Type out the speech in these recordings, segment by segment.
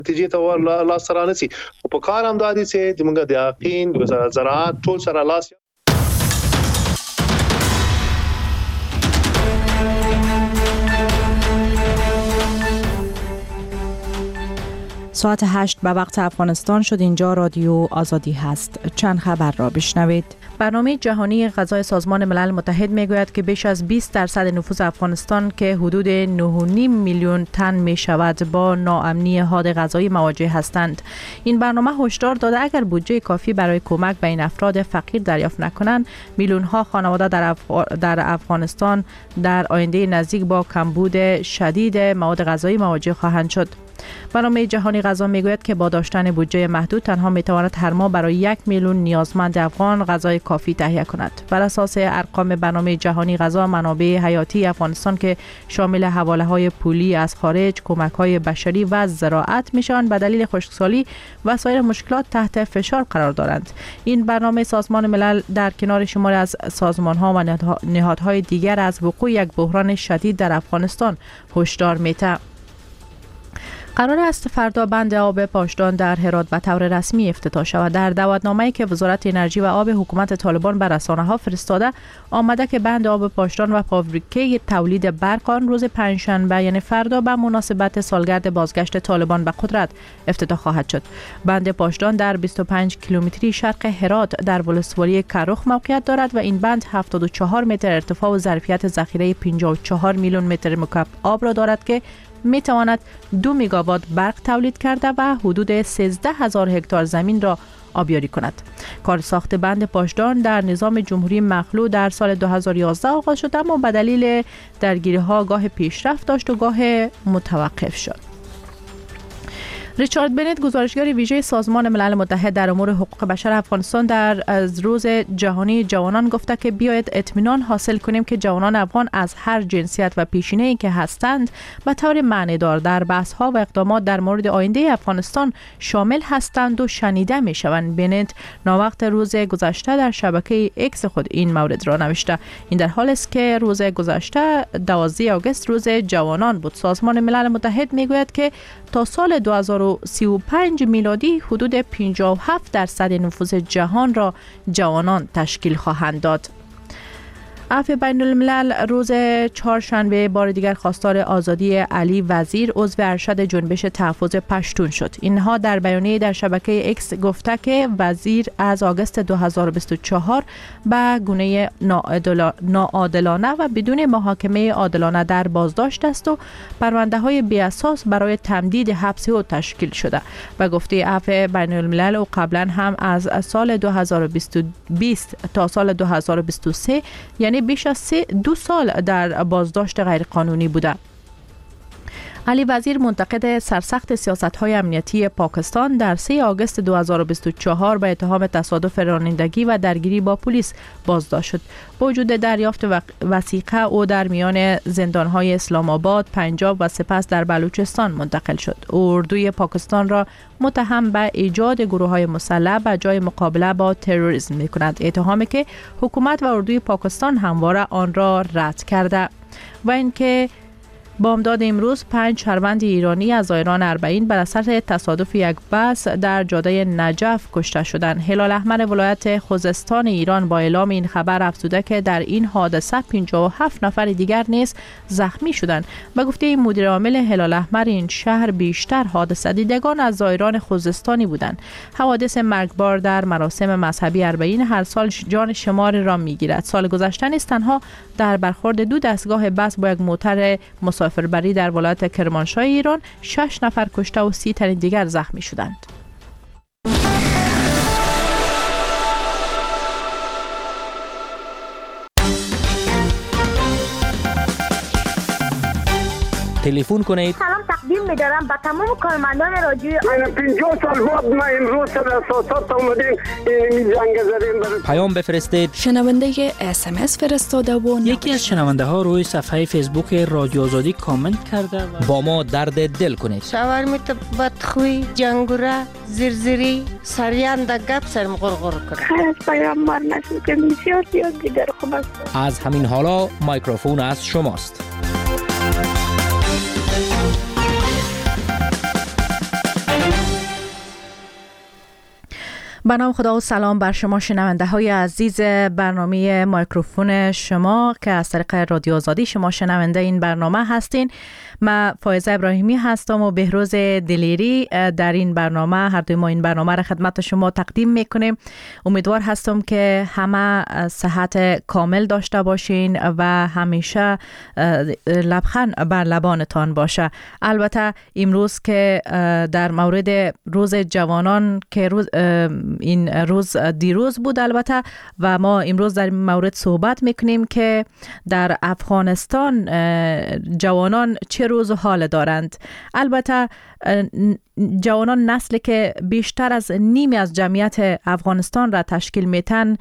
نتیجې ته لاس سره نسی او په کار هم دادي چې موږ د یقین د زراعت ټول سره لاس. ساعت 8 به وقت افغانستان شد. اینجا رادیو آزادی هست. چند خبر را بشنوید. برنامه جهانی غذای سازمان ملل متحد میگوید که بیش از 20% نفوس افغانستان که حدود 9.5 میلیون تن می شود با ناامنی حاد غذایی مواجه هستند. این برنامه هشدار داده اگر بودجه کافی برای کمک به این افراد فقیر دریافت نکنند، میلیون ها خانواده در افغانستان در آینده نزدیک با کمبود شدید مواد غذایی مواجه خواهند شد. برنامه جهانی غذا میگوید که با داشتن بودجه محدود تنها میتواند هر ماه برای 1 میلیون نیازمند افغان غذای کافی تهیه کند. بر اساس ارقام برنامه جهانی غذا، منابع حیاتی افغانستان که شامل حواله‌های پولی از خارج، کمک‌های بشری و زراعت میشوند، به دلیل خشکسالی و سایر مشکلات تحت فشار قرار دارند. این برنامه سازمان ملل در کنار شماری از سازمان‌ها و نهادهای دیگر از وقوع یک بحران شدید در افغانستان هشدار می‌دهد. قرار است فردا بند آب پاشدان در هرات به طور رسمی افتتاح شود. در دعوتنامه‌ای که وزارت انرژی و آب حکومت طالبان به رسانه‌ها فرستاده آمده که بند آب پاشدان و فابریکه تولید برق آن روز پنجشنبه یعنی فردا به مناسبت سالگرد بازگشت طالبان به قدرت افتتاح خواهد شد. بند پاشدان در 25 کیلومتری شرق هرات در ولسوالی کرخ موقعیت دارد و این بند 74 متر ارتفاع و ظرفیت ذخیره 54 میلیون متر مکعب آب را دارد که می تواند 2 مگاوات برق تولید کرده و حدود 13,000 هکتار زمین را آبیاری کند. کار ساخت بند پاشدان در نظام جمهوری مخلوع در سال 2011 آغاز شد، اما به دلیل درگیری‌ها گاه پیشرفت داشت و گاه متوقف شد. ریچارد بنت، گزارشگر ویژه سازمان ملل متحد در امور حقوق بشر افغانستان، در روز جهانی جوانان گفته که بیاید اطمینان حاصل کنیم که جوانان افغان از هر جنسیت و پیشینه‌ای که هستند به طور معنیدار در بحث‌ها و اقدامات در مورد آینده افغانستان شامل هستند و شنیده می‌شوند. بنت ناوقت روز گذشته در شبکه ایکس خود این مورد را نوشته. این در حالی است که روز گذشته 12 آگوست روز جوانان بود. سازمان ملل متحد میگوید که تا سال 2035 میلادی حدود 57% نفوس جهان را جوانان تشکیل خواهند داد. عفو بین الملل روز چهارشنبه بار دیگر خواستار آزادی علی وزیر عضو ارشد جنبش تحفظ پشتون شد. اینها در بیانیه در شبکه ایکس گفته که وزیر از آگوست 2024 به گونه ناعادلانه و بدون محاکمه عادلانه در بازداشت است و پرونده‌های بی اساس برای تمدید حبس او تشکیل شده. و گفته عفو بین الملل او قبلا هم از سال 2020 تا سال 2023 یعنی بیش از 2 سال در بازداشت غیرقانونی بوده. علی وزیر منتقد سرسخت سیاست‌های امنیتی پاکستان در 3 آگوست 2024 به اتهام تصادف رانندگی و درگیری با پلیس بازداشت شد. با وجود دریافت وثیقه او در میان زندان‌های اسلام آباد، پنجاب و سپس در بلوچستان منتقل شد. اردوی پاکستان را متهم به ایجاد گروه‌های مسلح به جای مقابله با تروریسم می‌کند، اتهامی که حکومت و اردوی پاکستان همواره آن را رد کرده. و اینکه بامداد امروز 5 شهروند ایرانی از آیران 40 بر اثر تصادف یک بس در جاده نجف کشته شدند. هلال احمر ولایت خوزستان ایران با اعلام این خبر افزوده که در این حادثه 57 نفر دیگر نیز زخمی شدند. به گفته مدیر عامل هلال احمر این شهر بیشتر حادثه دیدگان از زائران خوزستانی بودند. حوادث مرگبار در مراسم مذهبی 40 هر سال جان شماری را میگیرد. سال گذشته نیز تنها در برخورد 2 دستگاه بس با یک موتر مسافربری در ولایت کرمانشاه ایران 6 نفر کشته و 30 تن دیگر زخمی شدند. تلفن کنید. سلام تقدیم می‌دارم به تمام کارمندان رادیو. من 50 سال بعد ما امروز سر اساسات اومدیم این زنگ زدیم. پیام بفرستید. شنونده SMS فرستاده و یکی از شنونده ها روی صفحه فیسبوک رادیو آزادی کامنت کرده و با ما درد دل کنید. شاورمیت بدخوی، جنگوره، زرزری، سریان گپ سرم غرغر کنه. خیر از پیامبر نشد که بسیار دیگر خوب است. از همین حالا مایکروفون از شماست. به نام خدا و سلام بر شما شنونده های عزیز برنامه مایکروفون شما که از طریق رادیو آزادی شما شنونده این برنامه هستین. من فائزه ابراهیمی هستم و بهروز دلیری در این برنامه، هر دوی ما این برنامه را خدمت شما تقدیم میکنیم. امیدوار هستم که همه صحت کامل داشته باشین و همیشه لبخند بر لبانتان باشه. البته امروز که در مورد روز جوانان که این روز دیروز بود البته، و ما امروز در این مورد صحبت میکنیم که در افغانستان جوانان چه روز و حال دارند. البته جوانان نسلی که بیشتر از نیمی از جمعیت افغانستان را تشکیل میتن،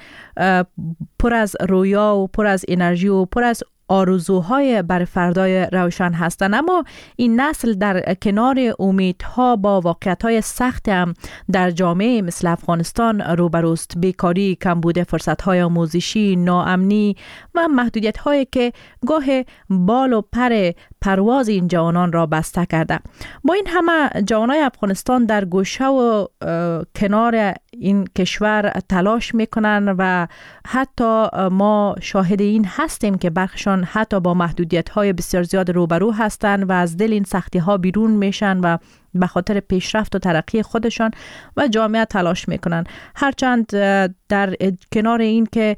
پر از رویا و پر از انرژی و پر از آرزوهای بر فردای روشن هستند، اما این نسل در کنار امیدها با واقعیت‌های سخت هم در جامعه مثل افغانستان روبروست. بیکاری، کمبود فرصت‌های آموزشی، ناامنی و محدودیت‌هایی که گاه بال و پر پرواز این جوانان را بسته کرده. با این همه جوانای افغانستان در گوشه و کنار این کشور تلاش میکنن و حتی ما شاهد این هستیم که برخشان حتی با محدودیت‌های بسیار زیاد روبرو هستند و از دل این سختی‌ها بیرون میشن و به خاطر پیشرفت و ترقی خودشان و جامعه تلاش میکنن. هرچند در کنار این که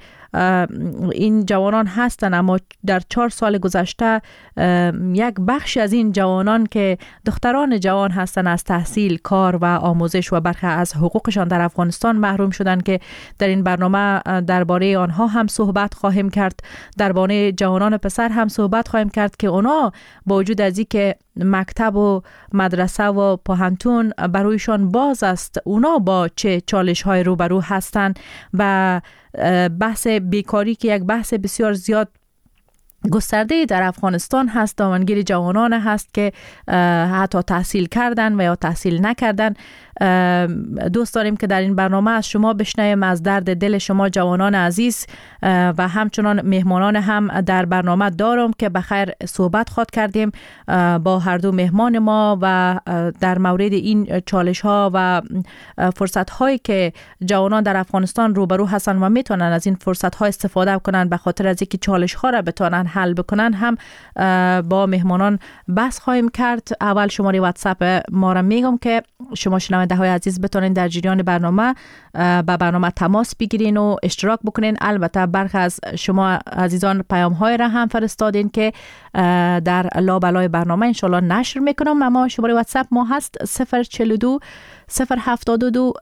این جوانان هستن، اما در 4 سال گذشته یک بخش از این جوانان که دختران جوان هستن از تحصیل، کار و آموزش و برخی از حقوقشان در افغانستان محروم شدن که در این برنامه درباره آنها هم صحبت خواهیم کرد. درباره جوانان پسر هم صحبت خواهیم کرد که اونا با وجود از این که مکتب و مدرسه و پوهنتون برایشان باز است، اونا با چه چالش های روبرو هستند و بحث بیکاری که یک بحث بسیار زیاد گسترده در افغانستان هست، دامنگیر جوانان هست که حتی تحصیل کردن و یا تحصیل نکردن. دوست داریم که در این برنامه از شما بشنویم، از درد دل شما جوانان عزیز، و همچنان مهمانان هم در برنامه دارم که بخیر صحبت خواد کردیم با هر دو مهمان ما و در مورد این چالش ها و فرصت هایی که جوانان در افغانستان روبرو هستن و میتونن از این فرصت ها استفاده کنن به خاطر از اینکه چالش ها را بتونن حل بکنن هم با مهمانان بحث خواهیم کرد. اول شماره واتساپ ما را میگم که شما شنونده های عزیز بتونین در جریان برنامه با برنامه تماس بگیرین و اشتراک بکنین. البته برخی از شما عزیزان پیام های را هم فرستادین که در لابلای برنامه انشالله نشر میکنم. اما شماره واتساپ ما هست 042 072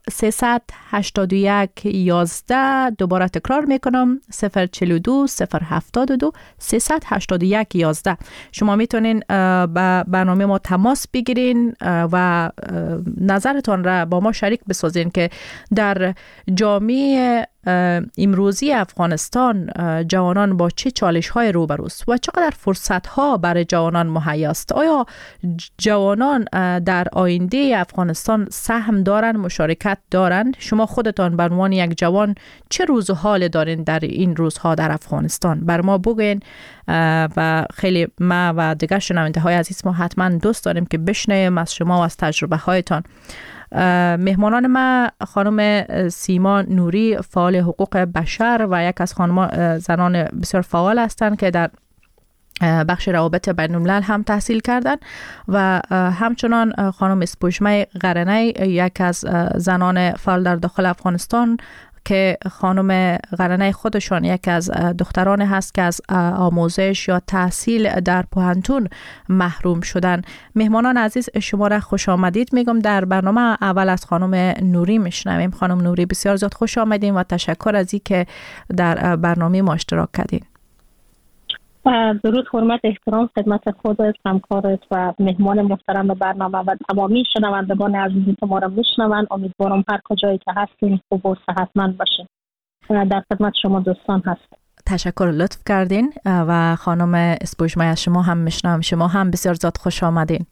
381 11. دوباره تکرار میکنم 042 072 381 11. شما میتونین با برنامه ما تماس بگیرین و نظرتان را با ما شریک بسازین که در جامعه امروزی افغانستان جوانان با چه چالش های روبروست و چقدر فرصت ها برای جوانان مهیا است. آیا جوانان در آینده افغانستان سهم دارن، مشارکت دارن؟ شما خودتان به عنوان یک جوان چه روز و حال دارین در این روزها در افغانستان؟ بر ما بگوین و خیلی ما و دیگر شنونده های عزیز ما حتما دوست داریم که بشنویم از شما و از تجربه هایتان. مهمانان ما خانم سیما نوری، فعال حقوق بشر و یک از زنان بسیار فعال هستند که در بخش روابط بین الملل هم تحصیل کردن، و همچنان خانم اسپوژمه قرنی، یک از زنان فعال در داخل افغانستان که خانم قرنی خودشان یک از دختران هست که از آموزش یا تحصیل در پوهنتون محروم شدن. مهمانان عزیز شما را خوش آمدید میگم. در برنامه اول از خانم نوری میشنویم. خانم نوری بسیار زیاد خوش آمدین و تشکر از این که در برنامه ما اشتراک کردین. درود، حرمت، احترام خدمت خودت، همکارت و مهمان محترم برنامه و تمامی شنوندگان عزیزی که ما را میشنوند. امیدوارم هر کجایی که هستین خوب و صحتمند باشین. در خدمت شما دوستان هست. تشکر، لطف کردین. و خانم اسپوژمه از شما هم میشنوم. شما هم بسیار زیاد خوش آمدین.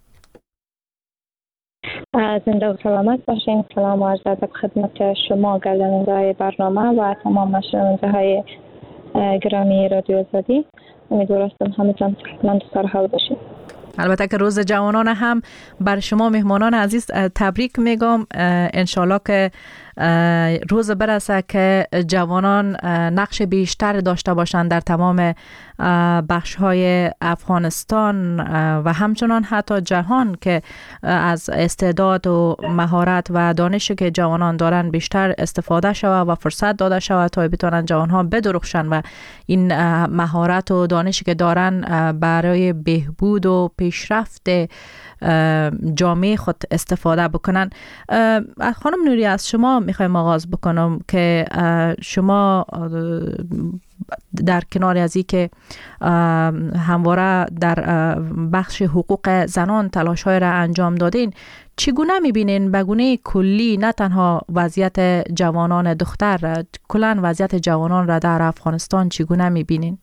زنده و سلامت باشین. سلام و عرض ادب خدمت شما گردنده های برنامه و تمام شنونده های گرامی رادیو آزادی. امیدوارم همتون صحتمند و سرحال باشید. البته که روز جوانان هم بر شما مهمانان عزیز تبریک میگم. انشالله که روز برسه که جوانان نقش بیشتر داشته باشند در تمام بخش‌های افغانستان و همچنان حتی جهان، که از استعداد و مهارت و دانشی که جوانان دارن بیشتر استفاده شود و فرصت داده شود تا بتونن جوانها بدرخشن و این مهارت و دانشی که دارن برای بهبود و پیشرفت جامعه خود استفاده بکنن. خانم نوری، از شما میخوایم آغاز بکنم که شما در کنار از این که همواره در بخش حقوق زنان تلاش‌های را انجام دادین، چگونه میبینین به گونه کلی نه تنها وضعیت جوانان دختر، کلاً وضعیت جوانان را در افغانستان چگونه میبینین؟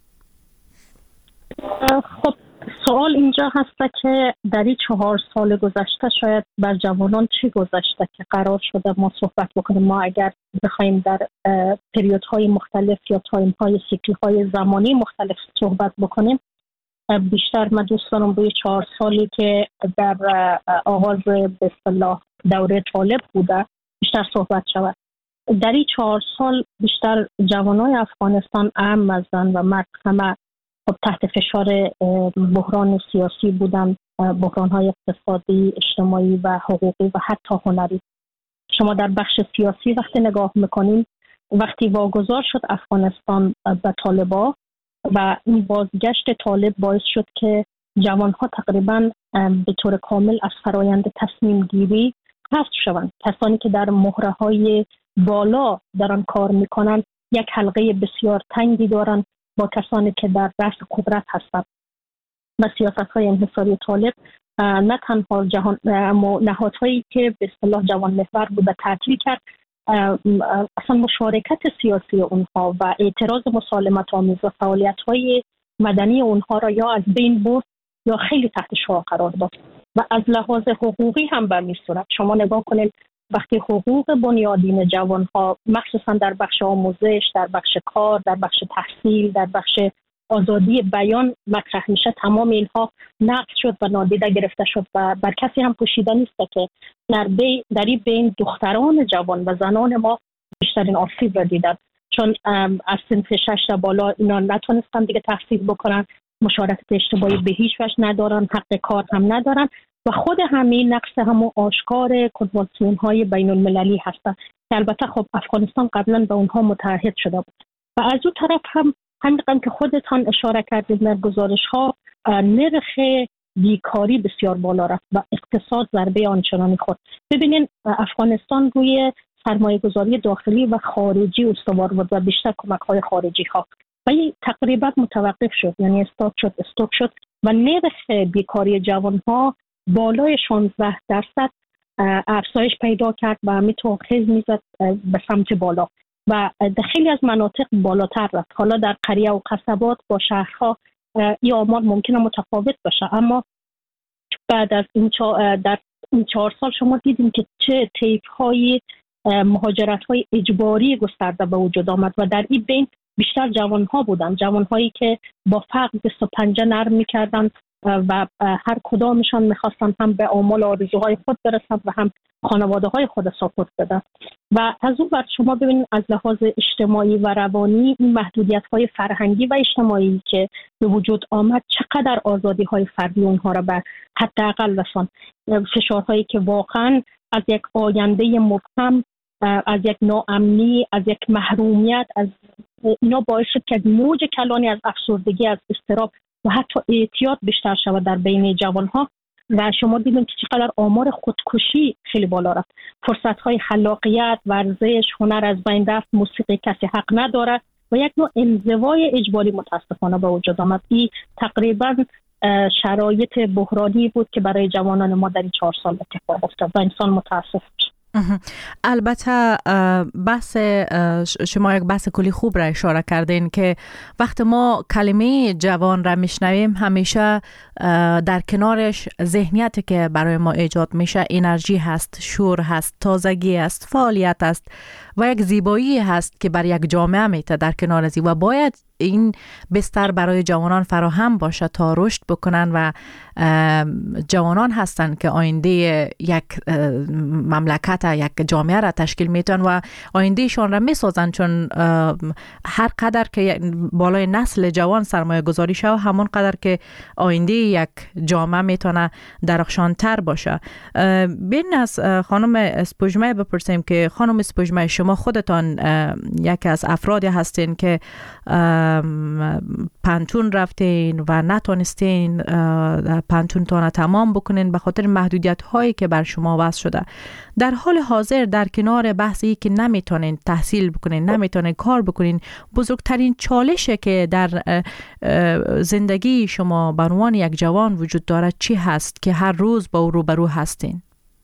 خب سوال اینجا هست که در این 4 سال گذشته شاید بر جوانان چی گذشته که قرار شده ما صحبت بکنیم. ما اگر بخوایم در پریودهای مختلف یا تایم‌های سیکل‌های زمانی مختلف صحبت بکنیم، بیشتر من دوست دارم روی 4 سالی که در آغاز به اصطلاح دوره طالب بوده بیشتر صحبت شود. در این 4 سال بیشتر جوانای افغانستان اهم از زن و مرد همه تحت فشار بحران سیاسی بودن، بحران‌های اقتصادی، اجتماعی و حقوقی و حتی هنری. شما در بخش سیاسی وقتی نگاه میکنین، وقتی واگذار شد افغانستان به طالبا و این بازگشت طالب باعث شد که جوانها تقریباً به طور کامل از فرایند تصمیم گیری حذف شوند. کسانی که در مهره‌های بالا دارن کار میکنن یک حلقه بسیار تنگی دارن با کسانی که در رأس قدرت هستند و سیاست‌های انحصاری طالب نه تنها نهادهایی که به اصطلاح جوان محور بوده تعطیل کرد، اصلا مشارکت سیاسی اونها و اعتراض مسالمت آمیز و فعالیت‌های مدنی اونها را یا از بین برد یا خیلی تحت شعاع قرار داد. و از لحاظ حقوقی هم به همین صورت شما نگاه کنید، وقتی حقوق بنیادین جوانها مخصوصا در بخش آموزش، در بخش کار، در بخش تحصیل، در بخش آزادی بیان مطرح میشه، تمام اینها نقض شد و نادیده گرفته شد و بر کسی هم پوشیده نیست که در این بین دختران جوان و زنان ما بیشترین آسیب را دیدن، چون از سنف 6 تا بالا اینا نتونستن دیگه تحصیل بکنن، مشارکت اجتماعی به هیچ وجه ندارن، حق کار هم ندارن و خود همین نقص همون آشکار کنوانسیون های بین المللی هستن که البته خب افغانستان قبلا به اونها متعهد شده بود. و از اون طرف هم همین که خودتان اشاره کردید در گزارش ها، نرخ بیکاری بسیار بالا رفت و اقتصاد ضربه آنچنانی خورد. ببینین افغانستان روی سرمایه گذاری داخلی و خارجی استوار بود و بیشتر کمک های خارجی ها و این تقریبا متوقف شد، یعنی استاپ شد و نرخ بیکاری جوان ها بالای 16% افزایش پیدا کرد و همینطور خیز میزد به سمت بالا و در خیلی از مناطق بالاتر رفت. حالا در قریه و قصبات با شهرها این آمار ممکنه متفاوت باشه، اما بعد از در این 4 سال شما دیدیم که چه طیف‌های مهاجرت‌های اجباری گسترده به وجود آمد و در این بین بیشتر جوان‌ها بودن، جوان‌هایی که با فقر دست و پنجه نرم می‌کردن و هر کدامشان میخواستن هم به آمال آرزوهای خود برسند و هم خانواده های خود ساپورت بدن. و از اون ور شما ببینید از لحاظ اجتماعی و روانی این محدودیت های فرهنگی و اجتماعی که به وجود آمد چقدر آزادی های فردی اونها را به حداقل رساند. فشارهایی که واقعا از یک آینده مبهم، از یک ناامنی، از یک محرومیت، از اینا باعث شد که موج کلانی از افسردگی، از اضطراب و حتی اعتیاد بیشتر شود در بین جوانها و شما دیدیم که چقدر آمار خودکشی خیلی بالا رفت. فرصت‌های خلاقیت، ورزش، هنر از بین رفت، موسیقی کسی حق نداره و یک نوع انزوای اجباری متاسفانه به وجود آمد. این تقریبا شرایط بحرانی بود که برای جوانان ما در این 4 سال اتفاق افتاد و انسان متاسف شد. البته بحث شما یک بحث کلی خوب را اشاره کردین که وقت ما کلمه جوان را میشنویم همیشه در کنارش ذهنیتی که برای ما ایجاد میشه انرژی هست، شور هست، تازگی هست، فعالیت هست و یک زیبایی هست که بر یک جامعه میته در کنار ازی و باید این بستر برای جوانان فراهم باشه تا رشد بکنن و جوانان هستند که آینده یک مملکت، یک جامعه را تشکیل میتونن و آیندهشان را میسازن، چون هر قدر که بالای نسل جوان سرمایه گذاری شود همون قدر که آینده یک جامعه میتونه درخشانتر باشه. بین از خانم اسپوژمه بپرسیم که خانم اسپوژمه، شما خودتان یکی از افرادی هستین که پانتون رفتین و نتونستین پانتونتان تمام بکنین به خاطر محدودیت هایی که بر شما وضع شده. در حال حاضر در کنار بحثی که نمیتونین تحصیل بکنین، نمیتونین کار بکنین، بزرگترین چالشی که در زندگی شما به عنوان یک جوان وجود داره چی هست که هر روز با او روبرو هستین؟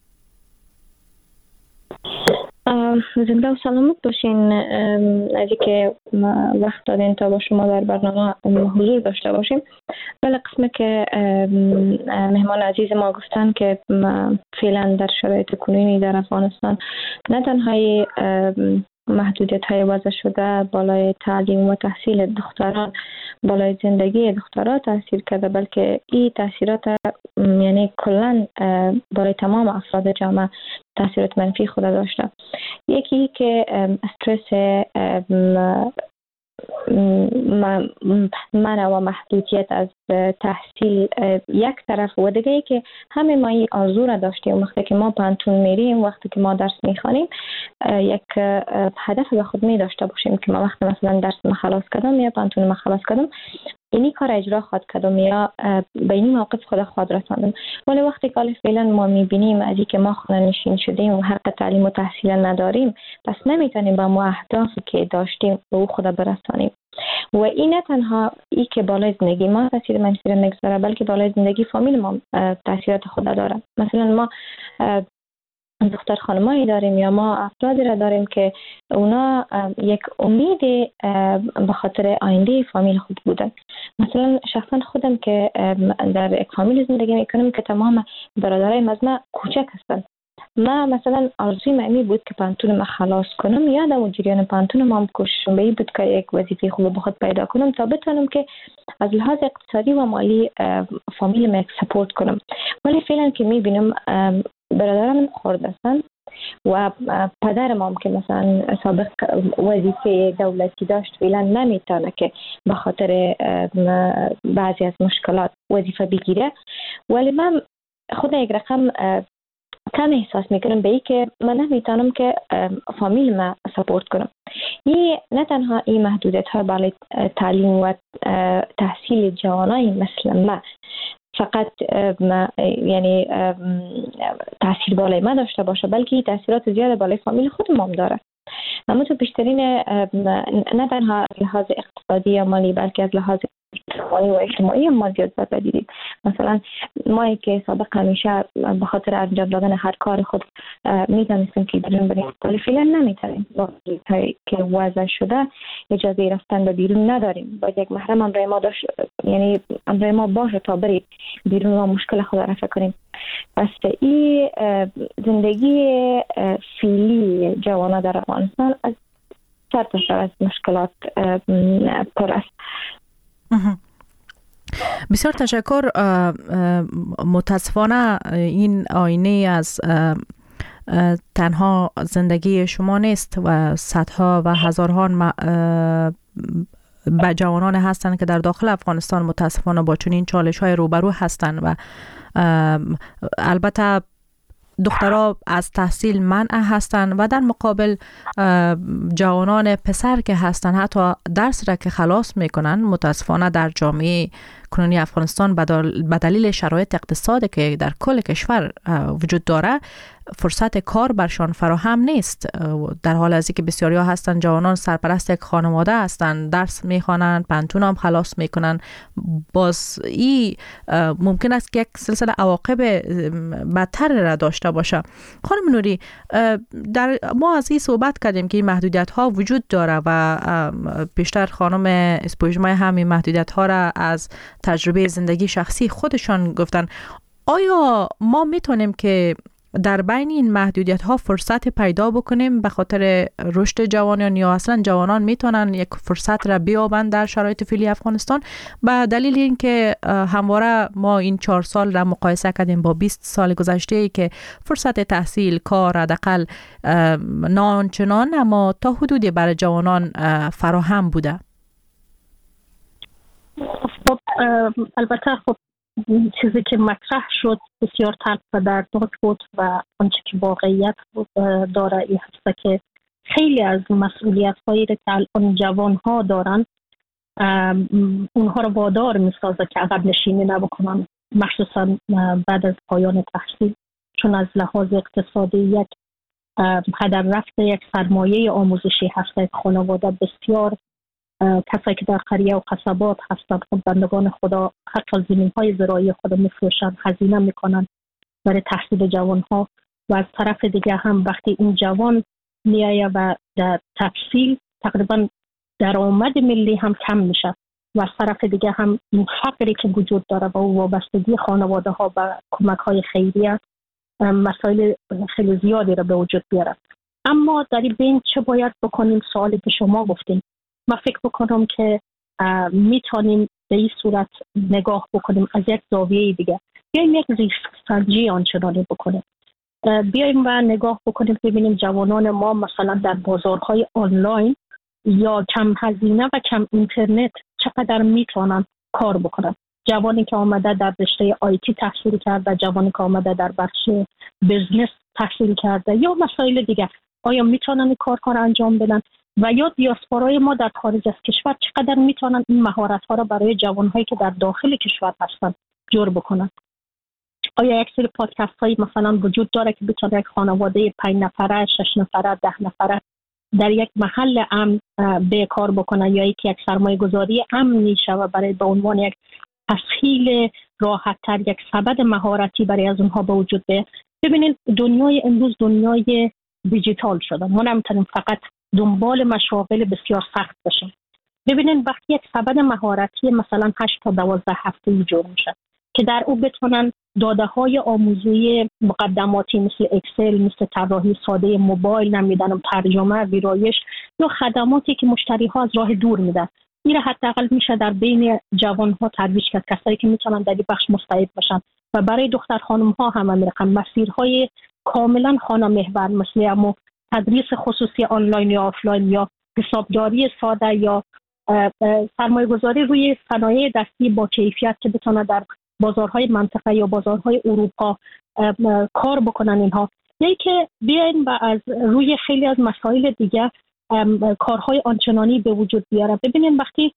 زنده و سلامت باشین. از اینکه وقت دادین تا با شما در برنامه حضور داشته باشیم. ولی قسمی که مهمان عزیز ما گفتن که فعلا در شرایط کنونی در افغانستان نه تنها محدودیت های وضع شده بالای تعلیم و تحصیل دختران، بالای زندگی دختران تاثیر کرده، بلکه این تاثیرات یعنی کلا بالای تمام افراد جامعه تاثیرات منفی خود داشته. یکی که استرس منع و محدودیت از تحصیل یک طرف و دیگه ای که همه ما این آرزو را داشتیم وقتی که ما پانتون میریم، وقتی که ما درس میخوانیم یک هدف به خود می داشته باشیم که ما وقتی مثلا درس ما خلاص کردم یا پانتون ما خلاص کردم اینی کار اجرا خواهد کردم یا به این موقف خود خواهد رساندم. ولی وقتی که فعلا ما میبینیم از اینکه ما خانه نشین شدیم و حق تعلیم و تحصیل نداریم، پس نمیتونیم با ما اهدافی که داشتیم به او خود برسانیم. و این نه تنها ای که بالای زندگی ما تاثیر منفی نگذاره، بلکه بالای زندگی فامیل ما تاثیرات خود داره. مثلا ما دختر خانمایی داریم یا ما افرادی را داریم که اونا یک امید به خاطر آینده فامیل خود بودن. مثلا شخصا خودم که در یک فامیل زندگی میکنم که تمام برادرای از من کوچک هستن، ما مثلا آرزوی من بود که پانتون ما خلاص کنم، یادم و جریان پانتون ما کوششم به این بود که یک وظیفه خوب به خود پیدا کنم تا بتونم که از لحاظ اقتصادی و مالی فامیل ما سپورت کنم. ولی فعلا که میبینم برادرم خورده هستن و پدرم که مثلا سابق وظیفه دولتی داشت فعلا نمیتونه که به خاطر بعضی از مشکلات وظیفه بگیره. ولی من خود یک رقم کم احساس میکنم به ای که من نمیتونم که فامیل ما سپورت کنم. این نه تنها این محدودیت ها بالای تعلیم و تحصیل جوانای مثل ما فقط یعنی تاثیر بالای ما داشته باشه، بلکه تاثیرات زیاد بالای فامیل خود ما هم داره. اما تو بیشترین نه تنها از لحاظ اقتصادی یا مالی بلکه از لحاظ اجتماعی و اجتماعی ما زیاد ضربه دیدیم. مثلا ما که سابق همیشه به خاطر انجام دادن هر کار خود میتونستیم که بیرون بریم، ولی فعلا نمیتونیم. که وضع شده اجازه رفتن به بیرون نداریم، باید یک محرم امرای ما داشت، یعنی امرای ما باشه تا بریم بیرون و مشکل خود رفع کنیم. پس این زندگی فعلی جوانان در افغانستان از سر تا سر از مشکلات پر است. بسیار تشکر. متاسفانه این آینه از تنها زندگی شما نیست و صدها و هزاران جوانان هستند که در داخل افغانستان متاسفانه با چنین چالش‌های روبرو هستند و البته دخترها از تحصیل منع هستند و در مقابل جوانان پسر که هستند حتی درس را که خلاص میکنن متاسفانه در جامعه کنونی افغانستان به دلیل شرایط اقتصادی که در کل کشور وجود داره فرصت کار برشان فراهم نیست، در حال از اینکه بسیاری ها هستند جوانان سرپرست یک خانواده هستند، درس میخوانند، پانتون هم خلاص میکنند. باز این ممکن است که یک سلسله عواقب بدتر را داشته باشه. خانم نوری، ما از این صحبت کردیم که این محدودیت ها وجود داره و بیشتر خانم اسپوژمه هم این محدودیت ها را از تجربه زندگی شخصی خودشان گفتن. آیا ما میتونیم که در بین این محدودیت ها فرصت پیدا بکنیم به خاطر رشد جوانان یا اصلا جوانان میتونن یک فرصت را بیابند در شرایط فعلی افغانستان، به دلیل اینکه همواره ما این 4 سال را مقایسه کردیم با 20 سال گذشته که فرصت تحصیل، کار حداقل ناچنان اما تا حدودی برای جوانان فراهم بوده. خب البته خب چیزی که مطرح شد بسیار تلخ و دردناک بود و آنچه که واقعیت داره این هست که خیلی از مسئولیت هایی که الان جوان ها دارن اونها رو وادار می سازه که عقب نشینی نبکنن، مخصوصا بعد از پایان تحصیل، چون از لحاظ اقتصادی یک هدر رفته یک سرمایه آموزشی هست. خانواده بسیار کسایی که در قریه و قصبات هستند، خود بندگان خدا حتی زمین‌های زراعی خود می‌فروشند، هزینه می‌کنند برای تحصیل جوان‌ها. و از طرف دیگه هم وقتی این جوان میایه و در تحصیل تقریبا درآمد ملی هم کم میشه و از طرف دیگه هم این فقری که وجود داره و وابستگی خانواده‌ها به کمک‌های خیریه مسائل خیلی زیادی را به وجود بیاره. اما در این بین چه باید بکنیم؟ سوالی که شما گفتیم، من فکر بکنم که میتونیم به این صورت نگاه بکنیم از یک زاویه دیگه. بیایم یک ریسک سنجی آنچنانی بکنیم، بیایم و نگاه بکنیم ببینیم جوانان ما مثلا در بازارهای آنلاین یا کم هزینه و کم اینترنت چقدر میتونن کار بکنن. جوانی که آمده در رشته آیتی تحصیل کرده، جوانی که آمده در بخش بزنس تحصیل کرده یا مسائل دیگه، آیا میتونن این کار انجام بدن؟ و یا دیاسپورای ما در خارج از کشور چقدر میتونن این مهارت‌ها را برای جوان‌هایی که در داخل کشور هستن جور بکنن؟ آیا یک سری پادکست‌هایی مثلا وجود داره که بتونه یک خانواده 5 نفره، 6 نفره، 10 نفره در یک محل امن به کار بکنن، یا یک سرمایه‌گذاری امنی شود برای به عنوان یک تسهیل راحت‌تر، یک سبد مهارتی برای از اونها به وجود بیاد؟ ببینید دنیای امروز دنیای دیجیتال شده. ما نمیتونیم فقط دنبال مشاغل بسیار سخت باشیم. ببینید وقتی یک سبد مهارتی مثلا 8 تا 12 هفته‌ای جور میشه که در او بتونن داده‌های آموزشی مقدماتی مثل اکسل، مثل طراحی ساده موبایل، نمیدونم ترجمه، ویرایش یا خدماتی که مشتری‌ها از راه دور میدن، این حداقل میشه در بین جوان‌ها ترویج کرد، کسایی که میتونن در این بخش مستعد باشن. و برای دختر خانم‌ها هم میرقم مسیرهای کاملا خانه محور مثل اما تدریس خصوصی آنلاین یا آفلاین یا حسابداری ساده یا سرمایه‌گذاری روی صنایع دستی با کیفیت که بتونه در بازارهای منطقه یا بازارهای اروپا کار بکنن اینها. یعنی که بیاین و از روی خیلی از مسائل دیگه کارهای آنچنانی به وجود بیاره. ببینین وقتی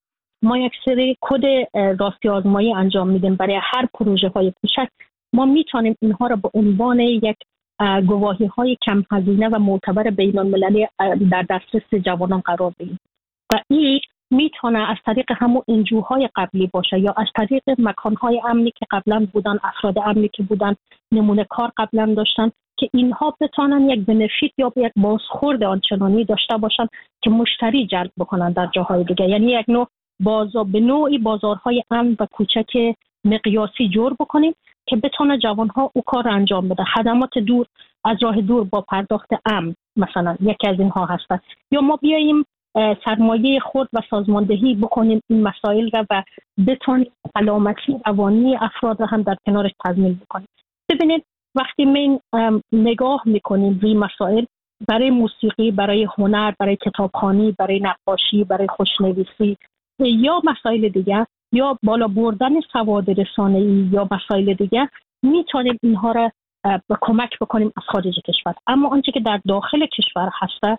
ما یک سری کد راستی آزمایی انجام میدیم برای هر پروژه های کوچک، ما میتونیم اینها را به عنوان یک گواهی های کم هزینه و معتبر بین المللی در دسترس جوانان قرار بدیم و این میتونه از طریق همون انجوهای قبلی باشه یا از طریق مکانهای امنی که قبلا بودن، افراد امنی که بودن، نمونه کار قبلا داشتن، که اینها بتونن یک بنفیت یا یک بازخورد آنچنانی داشته باشن که مشتری جلب بکنن در جاهای دیگه. یعنی یک نوع به نوعی بازارهای امن و کوچک مقیاسی جور بکنیم که بتونه جوانها او کار انجام بده. خدمات دور از راه دور با پرداخت امن مثلا یکی از اینها هست. یا ما بیاییم سرمایه خود و سازماندهی بکنیم این مسائل را و بتونیم سلامتی روانی افراد را هم در کنارش تضمین بکنیم. ببینید وقتی من نگاه میکنیم روی مسائل برای موسیقی، برای هنر، برای کتابخوانی، برای نقاشی، برای خوشنویسی یا مسائل دیگه یا بالا بردن سواد رسانه‌ای یا مسائل دیگه، میتونیم اینها را کمک بکنیم از خارج کشور. اما آنچه که در داخل کشور هسته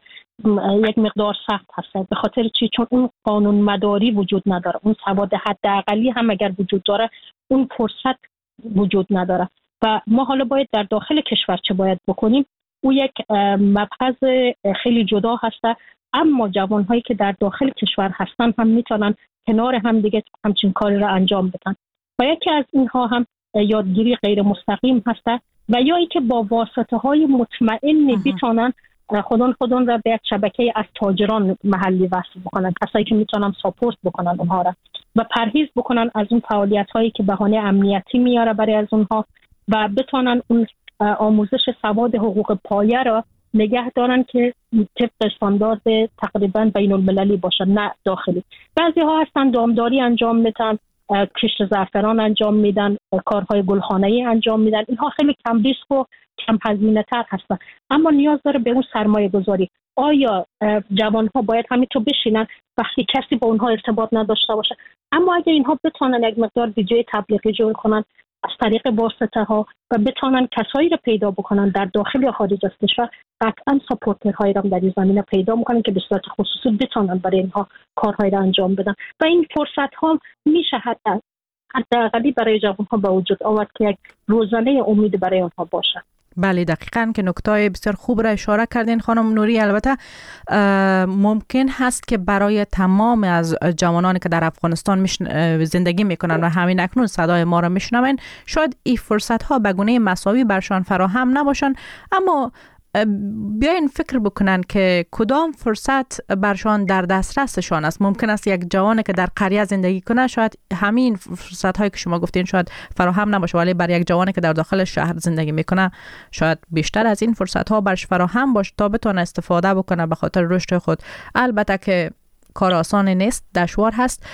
یک مقدار سخت هسته. به خاطر چی؟ چون اون قانون مداری وجود نداره، اون سواد حداقلی هم اگر وجود داره اون فرصت وجود نداره. و ما حالا باید در داخل کشور چه باید بکنیم؟ او یک مبحث خیلی جدا هسته. اما جوانهایی که در داخل کشور هستن هم میتونن کنار هم دیگه همچین کاری را انجام بدن. و یکی از اینها هم یادگیری غیر مستقیم هسته و یا اینکه با واسطه های مطمئن بتونن خودون را به یک شبکه از تاجران محلی وصل بکنن، کسایی که میتونن ساپورت بکنن اونها را و پرهیز بکنن از اون فعالیت هایی که بهانه امنیتی میاره برای از اونها و بتونن اون آموزش سواد حقوق پایه را نگه دارن که طبق استاندارد تقریبا بین المللی باشه، نه داخلی. بعضی ها هستن دامداری انجام میدن، کشت زعفران انجام میدن، کارهای گلخانه‌ای انجام میدن. اینها خیلی کم ریسک و کم هزینه تر هستن، اما نیاز داره به اون سرمایه گذاری. آیا جوان ها باید همینطور بشینن وقتی کسی با اونها ارتباط نداشته باشه؟ اما اگه اینها بتونن یک مقدار ویدیو تبلیغی جور کنن از طریق واسطه ها و بتونن کسایی رو پیدا بکنن در داخل یا خارج از کشور، قطعا ساپورترهایی رو در این زمینه پیدا میکنن که به صورت خصوصی بتونن برای اینها کارهایی رو انجام بدن و این فرصت ها میشه حداقلی برای جوان ها به وجود آورد که یک روزانه امید برای آنها باشه. بله دقیقاً که نکته بسیار خوب را اشاره کردین خانم نوری. البته ممکن هست که برای تمام از جوانانی که در افغانستان زندگی میکنن و همین اکنون صدای ما را میشنون شاید این فرصت ها به گونه مساوی برشان فراهم نباشن، اما بیاین فکر بکنن که کدام فرصت برشان در دسترسشان است. ممکن است یک جوانی که در قریه زندگی کنه شاید همین فرصت هایی که شما گفتین شاید فراهم نباشه، ولی برای یک جوانی که در داخل شهر زندگی میکنه شاید بیشتر از این فرصت ها برش فراهم باشه تا بتونه استفاده بکنه به خاطر رشد خود. البته که کار آسان نیست، دشوار هست.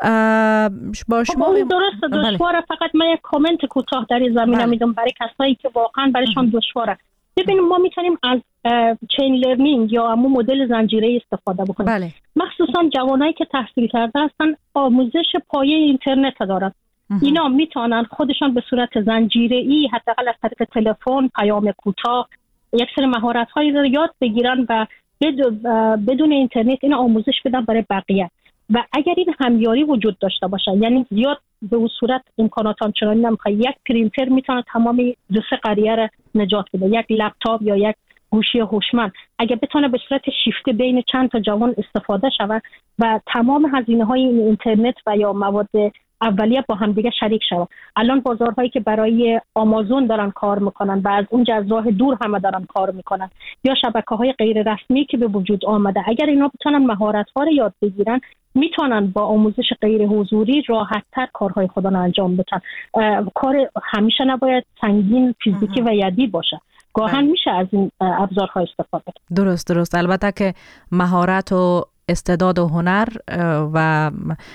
با شما درسته دشواره. فقط من یک کامنت کوتاه در این زمینه میدم برای کسایی که واقعا برایشان دشواره. ببینیم ما میتونیم از چین لرنینگ یا همون مدل زنجیره استفاده بکنیم. بله. مخصوصا جوانایی که تحصیل کرده هستن آموزش پایه اینترنت دارن. اینا میتونن خودشان به صورت زنجیره‌ای حداقل از طریق تلفن، پیام کوتاه، یک سری مهارت‌هایی رو یاد بگیرن و بدون اینترنت اینا آموزش بدن برای بقیه. و اگر این همیاری وجود داشته باشه، یعنی زیاد به اون صورت امکانات آنچنانی نمیخواد، یک پرینتر میتونه تمام دو سه قریه را نجات بده، یک لپتاپ یا یک گوشی هوشمند اگه بتونه به صورت شیفته بین چند تا جوان استفاده شود و تمام هزینه های این اینترنت و یا مواد اولیه با هم دیگه شریک شود. الان بازارهایی که برای آمازون دارن کار میکنن و از اونجا از راه دور همه دارن کار میکنن یا شبکه‌های غیر رسمی که به وجود آمده، اگر اینا بتونن مهارت‌ها رو یاد بگیرن میتونن با آموزش غیر حضوری راحت‌تر کارهای خودن انجام بدن. کار همیشه نباید سنگین فیزیکی و یدی باشه، گاهن میشه از این ابزارها استفاده کرد. درست. البته که مهارت و استعداد و هنر و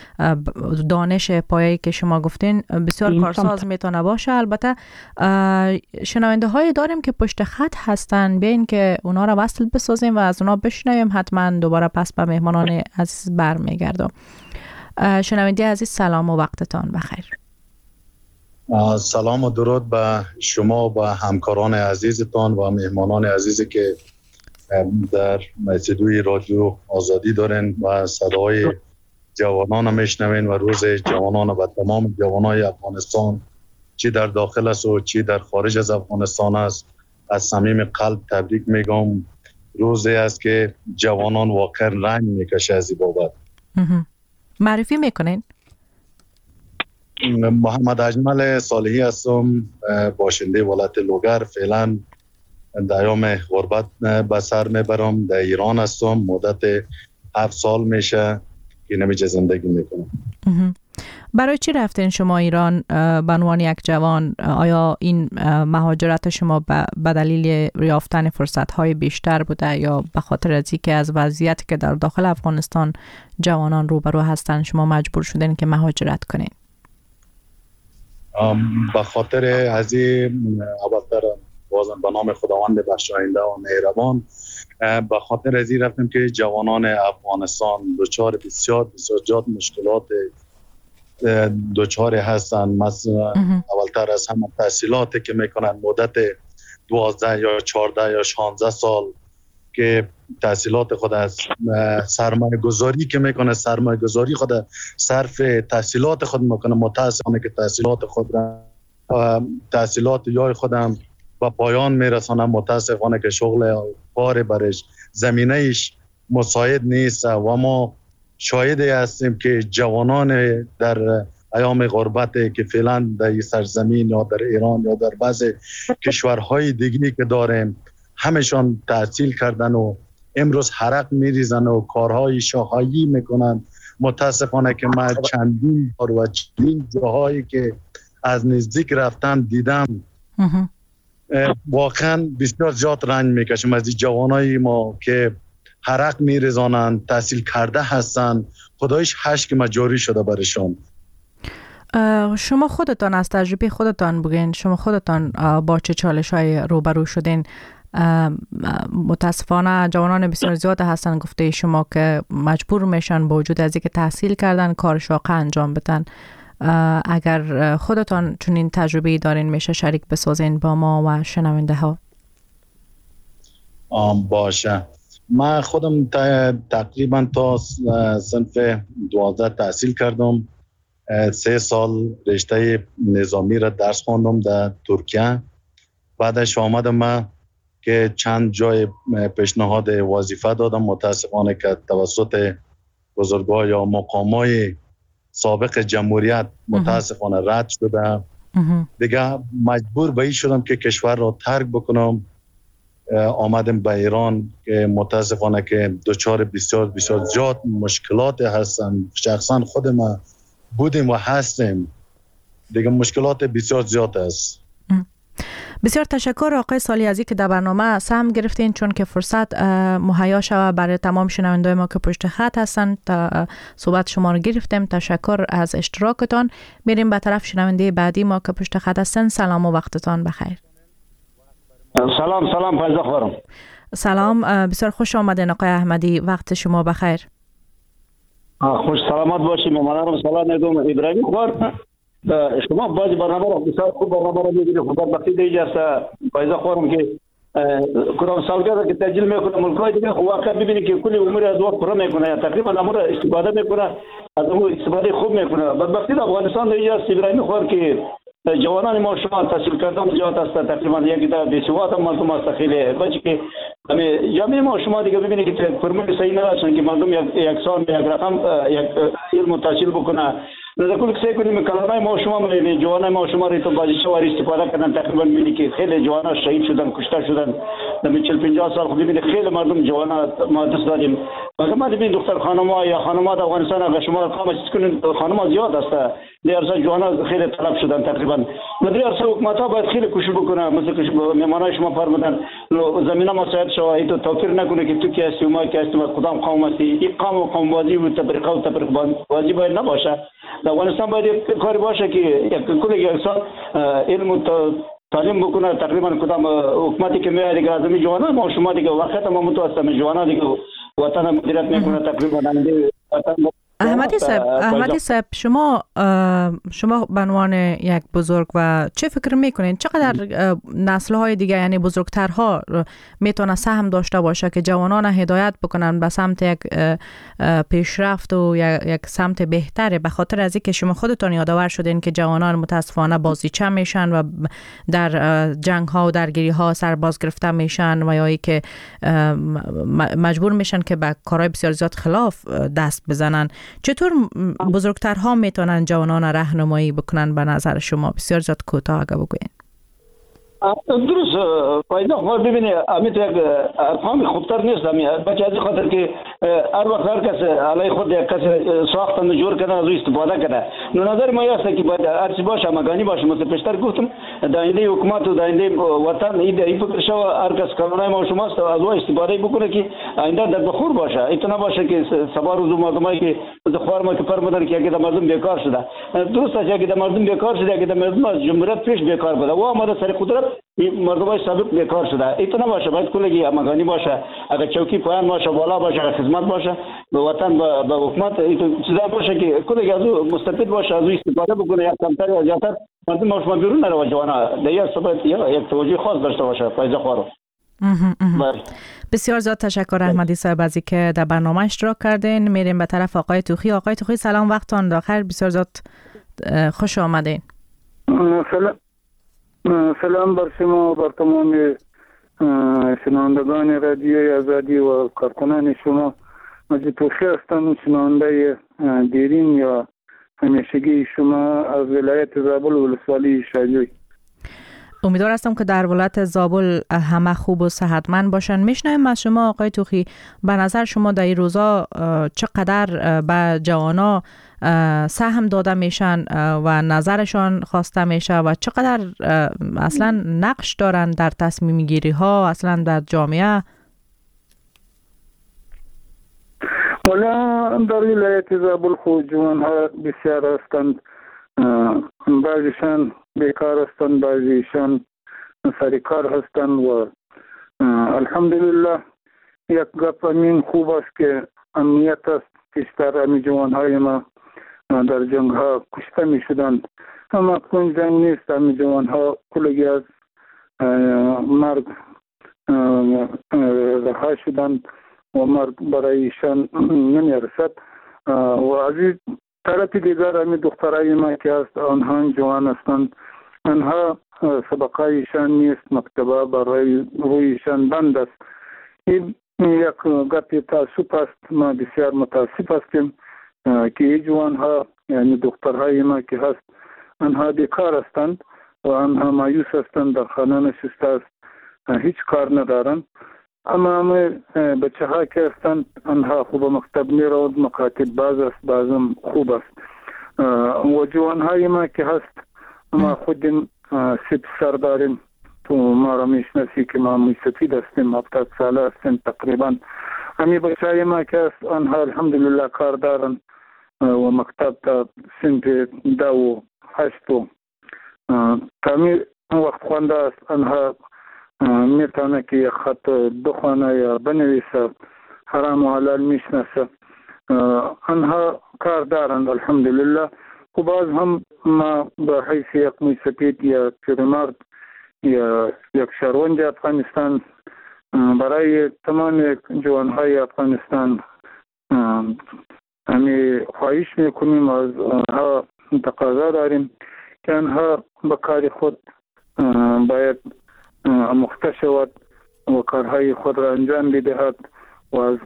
دانش پایه‌ای که شما گفتین بسیار کارساز میتونه باشه. البته شنونده هایی داریم که پشت خط هستن، بیاین که اونا را وصل بسازیم و از اونا بشنویم. حتما دوباره پس به مهمانان عزیز برمیگردم. شنونده عزیز سلام و وقتتان بخیر. سلام و درود به شما و همکاران عزیزتان و مهمانان عزیزی که در استودیوی رادیو آزادی دارین و صدای جوانان میشنوین و روز جوانان و تمام جوانای افغانستان چی در داخل است و چی در خارج از افغانستان است از صمیم قلب تبریک میگم. روزی است که جوانان واقعا رنج میکشه از این بابت. معرفی میکنین؟ محمد اجمل صالحی هستم، باشنده ولایت لوگر. فعلا در ایام غربت به سر میبرم، در ایران هستم. مدت 7 سال میشه که نمیشه زندگی میکنم. برای چی رفتین شما ایران به عنوان یک جوان؟ آیا این مهاجرت شما به دلیل یافتن فرصت‌های بیشتر بوده یا به خاطر از اینکه از وضعیتی که در داخل افغانستان جوانان روبرو هستن شما مجبور شدین که مهاجرت کنین؟ به خاطر از این اولتر بازم به نام خداوند بخشاینده و مهربان، به خاطر از این رفتیم که جوانان افغانستان دچار بسیار زیاد مشکلات دچار هستن. مثلا اولتر از همه تحصیلاتی که میکنن مدت 12 یا 14 یا 16 سال که تحصیلات خود از سرمایه گذاری که میکنه، سرمایه گذاری خود صرف تحصیلات خود میکنه. متاسفانه که تحصیلات یای خودم و پایان میرسانم. متاسفانه که شغل کار برش زمینهش مساعد نیست و ما شاهدی هستیم که جوانان در ایام غربت که فعلا در سرزمین یا در ایران یا در بعض کشورهای دیگری که داریم همشان تحصیل کردن و امروز حرق میریزن و کارهای شاهایی میکنن. متاسفانه که من چندین بار و چندین جاهایی که از نزدیک رفتن دیدم واقعا بسیار زیاد رنج میکشیم از این جوانای ما که حرق میرزانند، تحصیل کرده هستند، خدایش هشت که مجاری شده برشان. شما خودتان از تجربه خودتان بگین، شما خودتان با چه چالش های روبرو شدین؟ متاسفانه جوانان بسیار زیاد هستن گفته شما که مجبور میشن با وجود از اینکه تحصیل کردن کار شاقه انجام بدن. اگر خودتان چنین تجربه دارین میشه شریک بسازین با ما و شنونده ها. باشه. من خودم تقریبا تا صنف 12 تحصیل کردم. 3 سال رشته نظامی را درس خواندم در ترکیه. بعدش آمدم من که چند جای پیشنهاد وظیفه دادم، متاسفانه که توسط بزرگوار یا مقامای سابق جمهوریت متاسفانه رد شده. دیگه مجبور به این شدم که کشور را ترک بکنم. آمدم به ایران که متاسفانه که دچار بسیار بسیار زیاد مشکلات هستن. شخصا خود ما بودیم و هستیم، دیگه مشکلات بسیار زیاد است. بسیار تشکر آقای سالیعزی که در برنامه سهم گرفتین، چون که فرصت مهیا شود برای تمام شنونده‌های ما که پشت خط هستن تا صحبت شما رو گرفتیم. تشکر از اشتراکتان. میریم به طرف شنونده بعدی ما که پشت خط هستن. سلام و وقتتان بخیر. سلام فیضا خانم. سلام، بسیار خوش آمدین آقای احمدی، وقت شما بخیر. خوش سلامت باشید. ممنونم. سلام علیکم ابراهیم خور. شما بعضی برنامه را بسیار خوب برنامه را می‌بینید. خود وقتی دیگه است فیضا خورم که کدام سالگرد که تجلیل میکنه ملک‌های دیگه واقعا ببینید که کلی امور از وقت پره میکنه یا تقریبا امور استفاده میکنه، از اون استفاده خوب میکنه. بعد در افغانستان دیگه است ابراهیم خور که جوانان ما شما تحصیل کردن زیاد است، تقریبا یک در بیسواد هم مردم است. خیلی بچه که همه جامعه ما شما دیگه ببینید که فرمول صحیح نداشتن که مردم یک سال یک رقم یک علم تحصیل بکنه. در کل کسی کنیم کلمه ما شما می‌بینید جوانان ما شما رو تو بازیچه واری استفاده کردن. تقریبا می‌بینید که خیلی جوانان شهید شدن، کشته شدن. در 40-50 سال خود ببینید خیلی مردم جوانان ما دست دادیم. مگر ما ببینید دختر خانم‌ها یا خانم‌ها در افغانستان اگر شما کامش کنین خانم‌ها زیاد است. در جوانان خیلی طلب شدن تقریبا. در اصل حکومت‌ها باید خیلی کوشش بکنه، مثل که میهمانای شما فرمودن زمینه مساعد شوید تو توفیر نکنه که تو کی هستی و ما کی هستیم، کدام قوم هستی. این قوم و قوم بازی و تفریق بازی باید نباشه. در افغانستان باید کاری باشه که یک کل یک سال علم و تعلیم بکنه. تقریبا کدام حکومتی که میاد دیگه از این جوانان ما شما دیگه وقت ما متوسط جوانان دیگه وطن مدیریت میکنه. تقریبا وطن احمدی صاحب شما به عنوان یک بزرگ و چه فکر میکنین چقدر نسل‌های دیگه یعنی بزرگترها میتونه سهم داشته باشه که جوانان هدایت بکنن به سمت یک پیشرفت و یک سمت بهتره؟ به خاطر از اینکه شما خودتون یادآور شدین که جوانان متاسفانه بازیچه میشن و در جنگ ها و درگیری ها سرباز گرفته میشن و یا اینکه مجبور میشن که به کارهای بسیار زیاد خلاف دست بزنن. چطور بزرگترها میتونن جوانان راهنمایی بکنن به نظر شما؟ بسیار زیاد کوتاه اگه بگوین. درست فایده خود ببینید امیت یک ارقام خوبتر نیست بچه از خاطر که هر وقت هر کس علی خود یک کس ساختن و جور کردن از استفاده کرده. نظر ما است که باید هرچی باشه مگانی باشه. مثل پیشتر گفتم در اینده حکومت و در اینده وطن این فکر شو هر کس کانونای ما شماست از او استفاده بکنه که آینده در بخور باشه. ایتنا باشه که سبا روز مردمایی که خوار ما که فرمودن که اگه در مردم بیکار شده. درست است اگه در مردم بیکار شده، اگه در مردم از جمهوریت پیش بیکار بوده و آمده سر قدرت مردمای سابق بیکار شده. ایتنا باشه باید کلگی مگانی باشه. اگه چوکی پایان باشه بالا باشه، اگه خدمت باشه به وطن به حکومت ایتو چیزا باشه که کلگی از مستفید باشه، از استفاده بکنه. یک کمتر یا زیادتر مردم ما شما بیرون نرو جوانا دیگه سبب یا یک توجیه خاص داشته باشه. فایده خوارو. بسیار زیاد تشکر احمدی صاحب از اینکه در برنامه اشتراک کردین. میریم به طرف آقای توخی. آقای توخی سلام، وقتتون بخیر. بسیار زیاد خوش آمدین. سلام بر شما و بر تمام شنوندگان رادیوی آزادی و کارکنان شما. مجید توخی هستم، شنونده دیرین یا همیشگی شما از ولایت زابل و ولسوالی شاجوی. امیدوار هستم که در ولایت زابل همه خوب و صحتمند باشن. میشنویم از شما آقای توخی، به نظر شما در این روزا چقدر به جوانا سهم داده میشن و نظرشان خواسته میشه و چقدر اصلا نقش دارن در تصمیم گیری ها اصلا در جامعه؟ والا در ولایت زابل خود جوان ها بسیار هستند، بعضیشان بیکار هستند، بعضیشان سرکار هستند و الحمدلله یک گپ امین خوب است که امنیت است. بیشتر امی جوان های ما در جنگ ها کشته می شدند، اما کنج جنگ نیست. امی جوان ها کلگی از مرگ رها شدند و مرگ برایشان نمی رسد. و از این طرف دیگر امی دخترای ما که هست آنها جوان هستند، آنها سبقایشان نیست، مکتبه برای رویشان بند است. این یک گپی تاسف است. ما بسیار متاسف هستیم که جوان ها یعنی دخترهای ما که هست آنها بیکار هستند و آنها مایوس هستند، در خانه نشسته است، هیچ کار ندارند. اما بچه ها که هستند آنها خوب مکتب می روند، مکاتب باز است، بازم خوب است. و جوان های ما که هست ما خودیم سپ سر داریم، تو ما را میشناسی که ما موسفید هستیم، 70 ساله هستیم تقریبا. امی بچه های ما که هست آنها الحمدلله کار دارن و مکتب تا سنف 10 و 8 و تامی وقت خوانده است. آنها میتونه که یک خط بخوانه یا بنویسه، حرام و حلال میشناسه، آنها کار دارند الحمدلله. و باز هم ما به حیث یک موسفید یا پیرمرد یا یک شهروند افغانستان برای تمام جوانهای افغانستان همی خواهش میکنیم، از آنها تقاضا داریم که آنها به کار خود باید آموخته شود و کارهای خود را انجام بدهد و از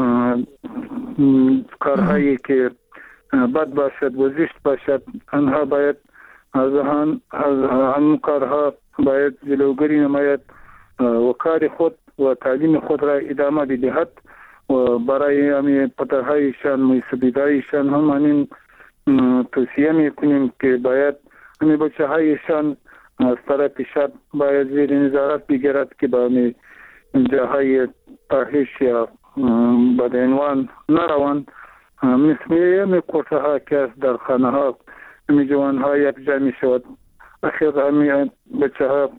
کارهایی که بد باشد و زشت باشد آنها باید از آن کارها باید جلوگیری نماید و کار خود و تعلیم خود را ادامه بدهد و برای همین پدرهایشان موسفیدهایشان هم همین توصیه میکنیم که باید همین بچه هایشان از طرف شد باید زیر نظارت بگیرد که به همین جاهای فاحش یا بدعنوان نروند. مثل همین کوچه ها که است در خانه ها همین جوان ها یک جا می شود، اخیر همین بچه ها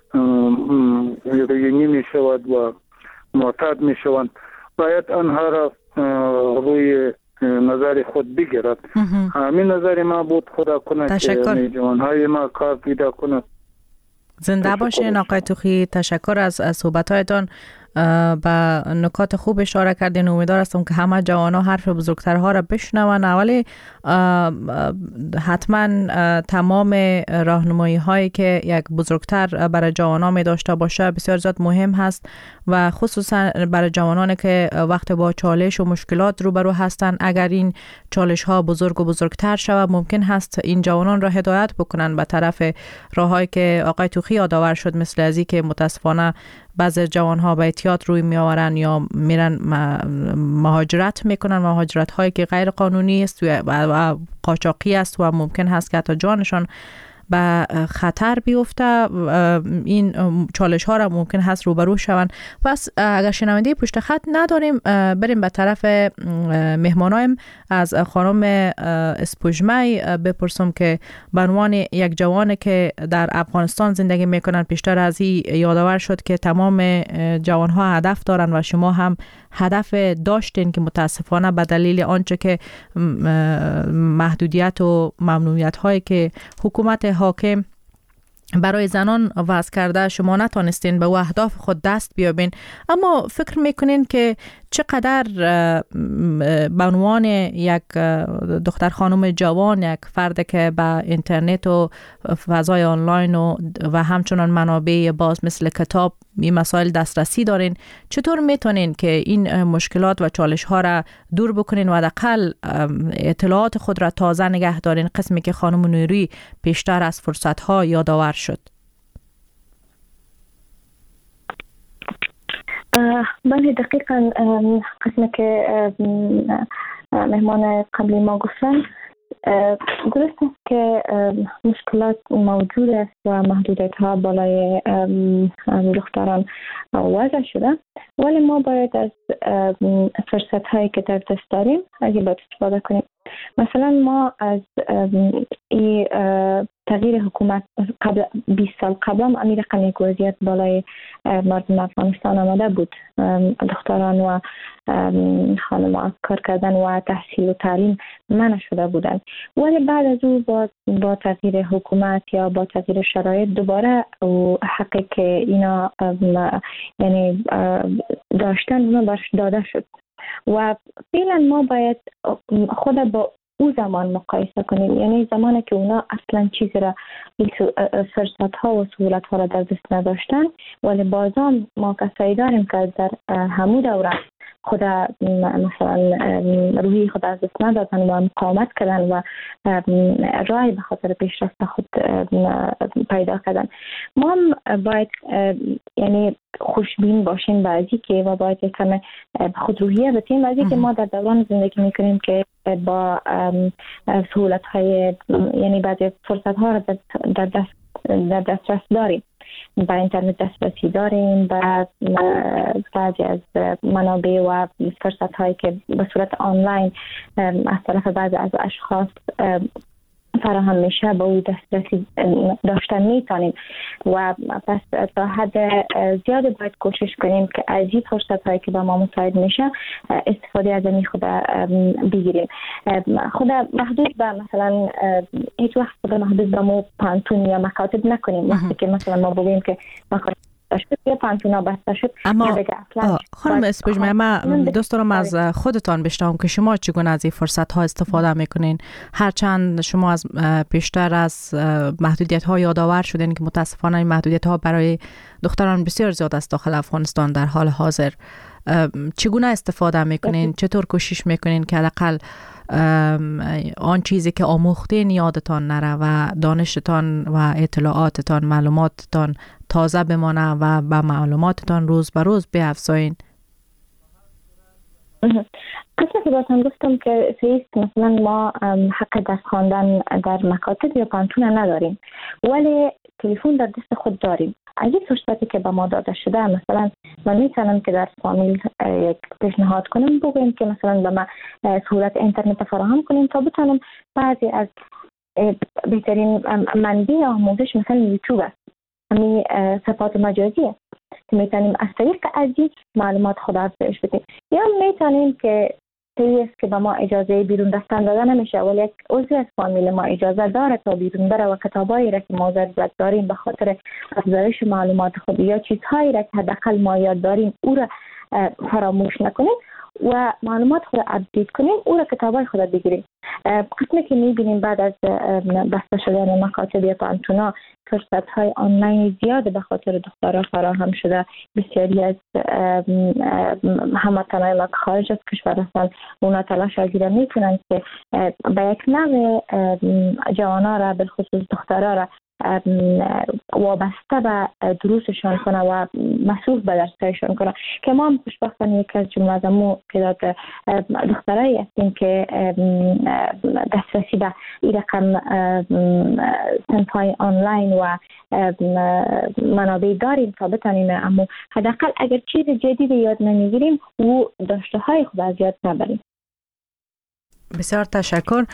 روینی می شود و معتاد می شوند. باید آنها را روی نظر خود بگیرد. همین نظر ما بود. خدا کنه که جوان های ما کار پیدا کنه. زنده باشین آقای توخی. تشکر از صحبت‌هایتان. به نکات خوب اشاره کردین. امیدوار هستم که همه جوان‌ها حرف بزرگترها را بشنون، ولی حتما تمام راهنمایی هایی که یک بزرگتر برای جوان‌ها می داشته باشه بسیار زیاد مهم هست و خصوصا برای جوانانی که وقت با چالش و مشکلات روبرو هستند. اگر این چالش ها بزرگ و بزرگتر شود ممکن هست این جوانان را هدایت بکنن به طرف راههایی که آقای توخی یادآور شد، مثل ازی که متاسفانه بعضی جوان‌ها به اعتیاد روی میآورن یا میرن مهاجرت میکنن، مهاجرت هایی که غیر قانونی است و قاچاقی است و ممکن هست که حتی جانشان به خطر بیفته. این چالش ها را ممکن هست روبرو شوند. پس اگر شنونده پشت خط نداریم بریم به طرف مهمانایم. از خانم اسپوجمی بپرسم که به عنوان یک جوان که در افغانستان زندگی میکنن، پیشتر از این یادآور شد که تمام جوان ها هدف دارن و شما هم هدف داشتین که متاسفانه به دلیل آنچه که محدودیت و ممنوعیت هایی که حکومت حاکم برای زنان وضع کرده شما نتونستین به اهداف خود دست بیابین. اما فکر میکنین که چقدر به عنوان یک دختر خانم جوان، یک فرد که به اینترنت و فضای آنلاین و همچنان منابع باز مثل کتاب این مسائل دسترسی دارین، چطور میتونین که این مشکلات و چالش ها را دور بکنین و حداقل اطلاعات خود را تازه نگه دارین، قسمی که خانم نوری پیشتر از فرصت ها یادآور شد؟ بله دقیقا قسمی که مهمان قبلی ما گفتن درست است که مشکلات موجود است و محدودیت ها بالای دختران وضع شده، ولی ما باید از فرصت هایی که در دست داریم اگه باید استفاده کنیم. مثلا ما از این تغییر حکومت قبل 20 سال قبل هم امیر رقم یک وضعیت بالای مردم افغانستان آمده بود، دختران و خانم‌ها کار کردن و تحصیل و تعلیم منع شده بودند، ولی بعد از او با تغییر حکومت یا با تغییر شرایط دوباره حقی که اینا یعنی داشتن اونا برش داده شد و فعلا ما باید خود با او زمان مقایسه کنیم، یعنی زمانی که اونا اصلا چیزی را فرصت ها و سهولت ها را در دست نداشتن، ولی بازم ما کسایی داریم که در همو دوره خود مثلا روحی خود از دست ندادن و مقاومت کردن و رای به خاطر پیشرفت خود پیدا کردن. ما هم باید یعنی خوشبین باشیم بعضی که و باید کمی خود روحیه بتیم بعضی که ما در دوران زندگی میکنیم که با سهولت های یعنی بعضی فرصت ها را در دسترس داریم، با اینترنت دسترسی داریم، با بعضی از منابع و فرصت هایی که به صورت آنلاین از طرف بعضی از اشخاص فراهم میشه با او دسترسی داشتن میتونیم و پس تا حد زیاد باید کوشش کنیم که از این فرصت هایی که با ما مساعد میشه استفاده از این خود بگیریم. خود محدود به مثلا هیچ وقت خود محدود به ما پانتون یا مکاتب نکنیم. وقتی که مثلا ما بگیم که مکاتب یا پانتونا بسته شد، اما خانم اسپجمه ما دوست دارم از خودتان بشنوم که شما چگونه از این فرصت ها استفاده میکنین، هرچند شما از پیشتر از محدودیت ها یادآور شدین که متاسفانه این محدودیت ها برای دختران بسیار زیاد است داخل افغانستان در حال حاضر. چگونه استفاده میکنین؟ چطور کوشش میکنین که حداقل آن چیزی که آموختین یادتان نره و دانشتان و اطلاعاتتان معلوماتتان تازه بمانه و با معلوماتتان روز به روز بیافزایین؟ قصه که بازم گفتم که فیست مثلا ما حق درس خواندن در مکاتب یا پانتون نداریم، ولی تلفن در دست خود داریم. اگه فرصتی که به ما داده شده، مثلا من میتونم که در فامیل یک پیشنهاد کنم بگویم که مثلا به ما سهولت اینترنت فراهم کنیم تا بتونم بعضی از بهترین منبع آموزش مثلا یوتیوب است، همین صفحات مجازی است که میتونیم از طریق ازی معلومات خود افزایش بدیم، یا میتونیم که است که به ما اجازه بیرون رفتن داده نمیشه ولی یک عضو از فامیل ما اجازه داره تا بیرون بره و کتابایی را که ما ضرورت داریم به خاطر افزایش معلومات خود یا چیزهایی را که حداقل ما یاد داریم او را فراموش نکنیم و معلومات خود اپدیت کنیم، او را کتابای خود بگیریم. قسمی که میبینیم بعد از بسته شدن مکاتب یا پانتونا فرصت های آنلاین زیاد به خاطر دخترها فراهم شده. بسیاری از هموطنان ما که خارج از کشور هستند اونا تلاش را میکنند که به یک نوع جوانا را بالخصوص دخترها را وابسته به دروسشان کنه و مسئول به درسایشان کنه که ما هم خوشبختانه یک از جمله از امو تعداد دخترایی هستیم که دسترسی به این رقم صنف‌های آنلاین و منابع داریم تا بتانیم امو حداقل اگر چیز جدید یاد نمیگیریم و داشته های خود از یاد نبریم. بسیار تشکر.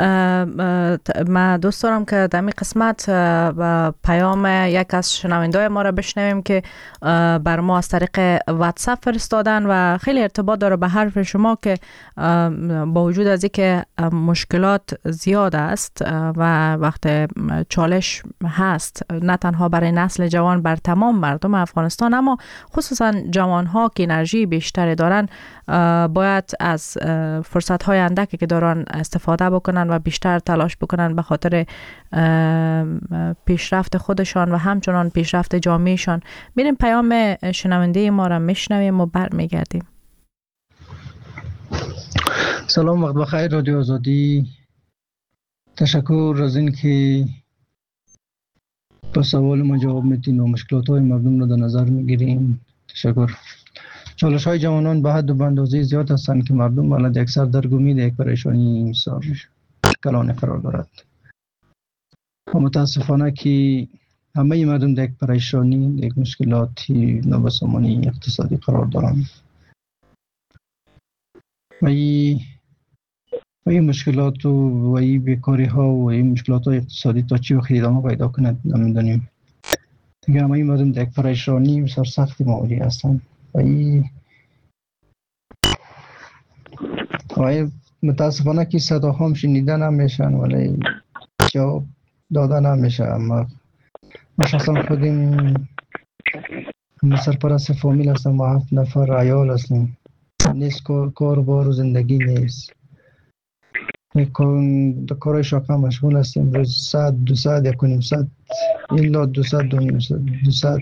من دوست دارم که در این قسمت پیام یک از شنونده‌های ما را بشنویم که بر ما از طریق واتساپ فرستادن و خیلی ارتباط داره به حرف شما که با وجود از اینکه مشکلات زیاد است و وقت چالش هست نه تنها برای نسل جوان، بر تمام مردم افغانستان، اما خصوصا جوانها که انرژی بیشتری دارن باید از فرصت‌های اندکی که دارن استفاده بکنن و بیشتر تلاش بکنن به خاطر پیشرفت خودشان و همچنان پیشرفت جامعهشان. میریم پیام شنونده ما را میشنویم و برمیگردیم. سلام، وقت بخیر رادیو آزادی. تشکر از این که با سوال ما جواب میدین و مشکلات های مردم را در نظر میگیریم. تشکر. چالش های جوانان به حد و به اندازه زیاد هستند که مردم بلد اکثر در امید یک پریشانی مثال کلان قرار دارد و متاسفانه که همه مردم در یک پریشانی، در یک مشکلاتی نابسامانی اقتصادی قرار دارند و این مشکلات و این بیکاری ها و این مشکلات های اقتصادی تا چی وقت ادامه پیدا کند نمیدانیم. دیگه همه مردم در یک پریشانی سرسخت مواجه هستند و متاسفانه که صداها هم شنیده نمیشن ولی جواب داده نمیشه. اما ما شخصا خودیم سرپرست فامیل هستم و 7 نفر عیال هستیم. نیست کار بار و زندگی نیست. در کارهای شاقه مشغول هستیم. روز ساعت 2 ساعت 1.5 ساعت الا 2 ساعت 2 ساعت.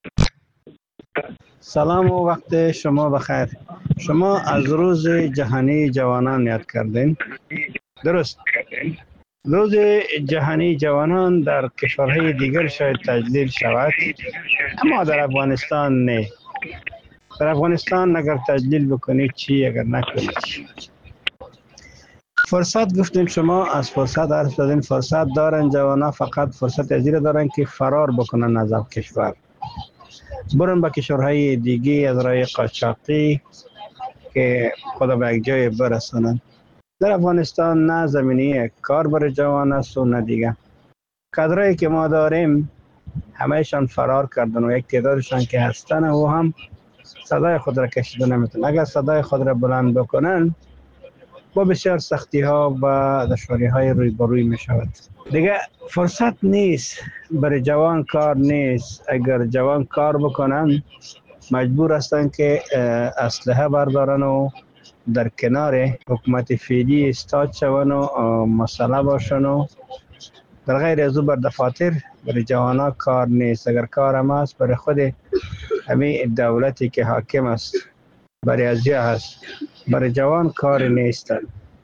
سلام و وقت شما بخیر. شما از روز جهانی جوانان یاد کردین. درست. روز جهانی جوانان در کشورهای دیگر شاید تجلیل شود، اما در افغانستان نه. در افغانستان اگر تجلیل بکنید چی، اگر نکنید چی. فرصت گفتیم، شما از فرصت حرف زدین. فرصت دارن جوانان، فقط فرصت ازیر دارن که فرار بکنن از کشور، برن به کشورهای دیگه از راه قاچاقی که خدا به یک جای برسانند. در افغانستان نه زمینه کار برای جوان است و نه دیگه. کادرایی که ما داریم همهشان فرار کردن و یک تعدادشان که هستن و هم صدای خود را کشیده نمیتونن. اگر صدای خود را بلند بکنن با بسیار سختی ها و دشواری های روی بروی می شود. دیگه فرصت نیست برای جوان، کار نیست. اگر جوان کار بکنن مجبور هستن که اسلحه بردارن و در کنار حکومت فعلی استاد شون و مسئله باشن و در غیر از او بر دفاتر. برای جوانا کار نیست. اگر کار هم است برای خود همین دولتی که حاکم است، برای ازیا هست. برای جوان کار نیستن.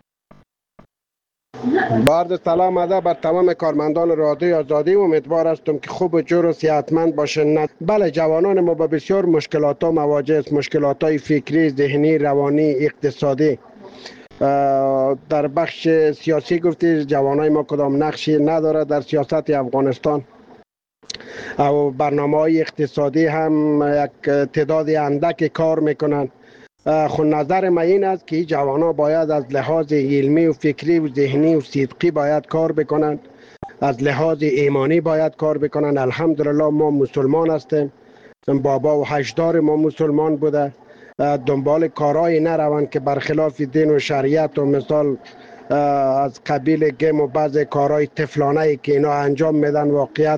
بعد سلام ادب بر تمام کارمندان رادیو آزادی. امیدوار هستم که خوب و جور و صحتمند باشند. بله، جوانان ما با بسیار مشکلات ها مواجه است. مشکلات های فکری، ذهنی، روانی، اقتصادی. در بخش سیاسی گفتید جوانای ما کدام نقشی نداره در سیاست افغانستان. و برنامه‌های اقتصادی هم یک تعداد اندک کار میکنن. خود نظر من این است که جوانان باید از لحاظ علمی و فکری و ذهنی و صدقی باید کار بکنند. از لحاظ ایمانی باید کار بکنند. الحمدلله ما مسلمان هستیم. بابا و هشدار ما مسلمان بوده. دنبال کارهای نروند که برخلاف دین و شریعت و مثال از قبیل گیم و بعض کارهای طفلانه که اینا انجام میدن واقعیت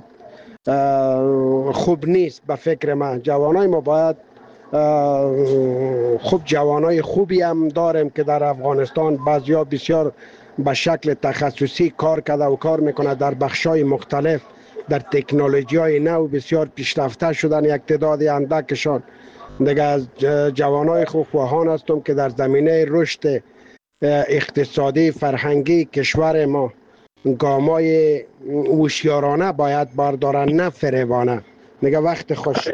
خوب نیست. به فکر من جوانای ما باید خوب جوانای خوبی هم داریم که در افغانستان بعضیا بسیار به شکل تخصصی کار کرده و کار میکنه در بخشای مختلف در تکنولوژی های نو بسیار پیشرفته شدن. یک تعداد اندکشان دیگه از جوانای خواهان هستم که در زمینه رشد اقتصادی فرهنگی کشور ما گامای هوشیارانه باید بردارن، نه فریبانه. دیگه وقت خوش.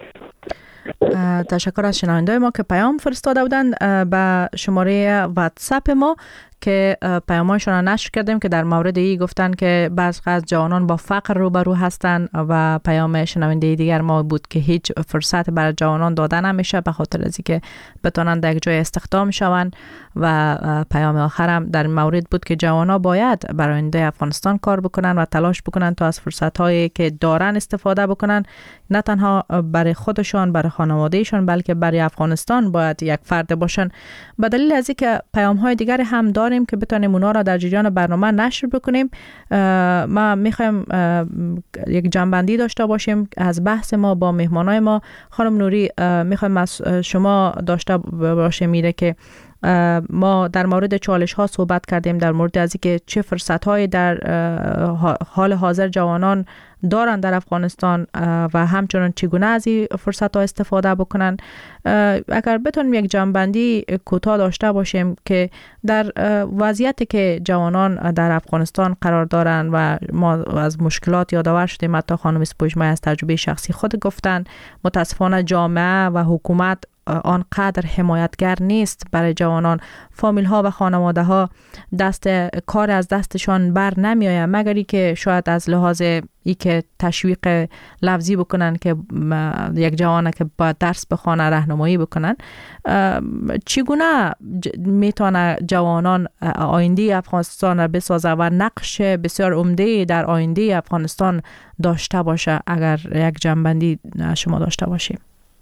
تشکر از شنونده ما که پیام فرستاده بودند به شماره واتساپ ما که پیامایشان را نشر کردیم که در مورد ای گفتن که بعضی از جوانان با فقر روبرو هستند و پیام شنونده دیگر ما بود که هیچ فرصت برای جوانان داده نمیشه به خاطر از اینکه بتونن در یک جای استخدام شوند و پیام آخرم در مورد بود که جوانان باید برای آینده افغانستان کار بکنن و تلاش بکنن تا از فرصت‌هایی که دارن استفاده بکنن، نه تنها برای خودشان، برای خانوادهشان، بلکه برای افغانستان باید یک فرد باشن. به دلیل از اینکه پیام‌های دیگر هم داریم که بتونیم اونا را در جریان برنامه نشر بکنیم، ما میخوایم یک جنبندی داشته باشیم از بحث ما با مهمانای ما. خانم نوری، میخوایم از شما داشته باشیم میره که ما در مورد چالش ها صحبت کردیم، در مورد از اینکه چه فرصت های در حال حاضر جوانان دارن در افغانستان و همچنان چگونه از این فرصت ها استفاده بکنن. اگر بتونیم یک جنبندی کوتاه داشته باشیم که در وضعیتی که جوانان در افغانستان قرار دارن و ما از مشکلات یادآور شدیم، حتی خانم سپوږمۍ از تجربه شخصی خود گفتن، متاسفانه جامعه و حکومت آنقدر حمایتگر نیست برای جوانان. فامیل ها و خانواده ها کار از دستشان بر نمی آید، مگری که شاید از لحاظ ای که تشویق لفظی بکنن که یک جوانه که باید درس بخونه، راهنمایی بکنن. چگونه میتونه جوانان آینده افغانستان را بسازه و نقش بسیار عمده در آینده افغانستان داشته باشه؟ اگر یک جنبندی شما داشته باشیم.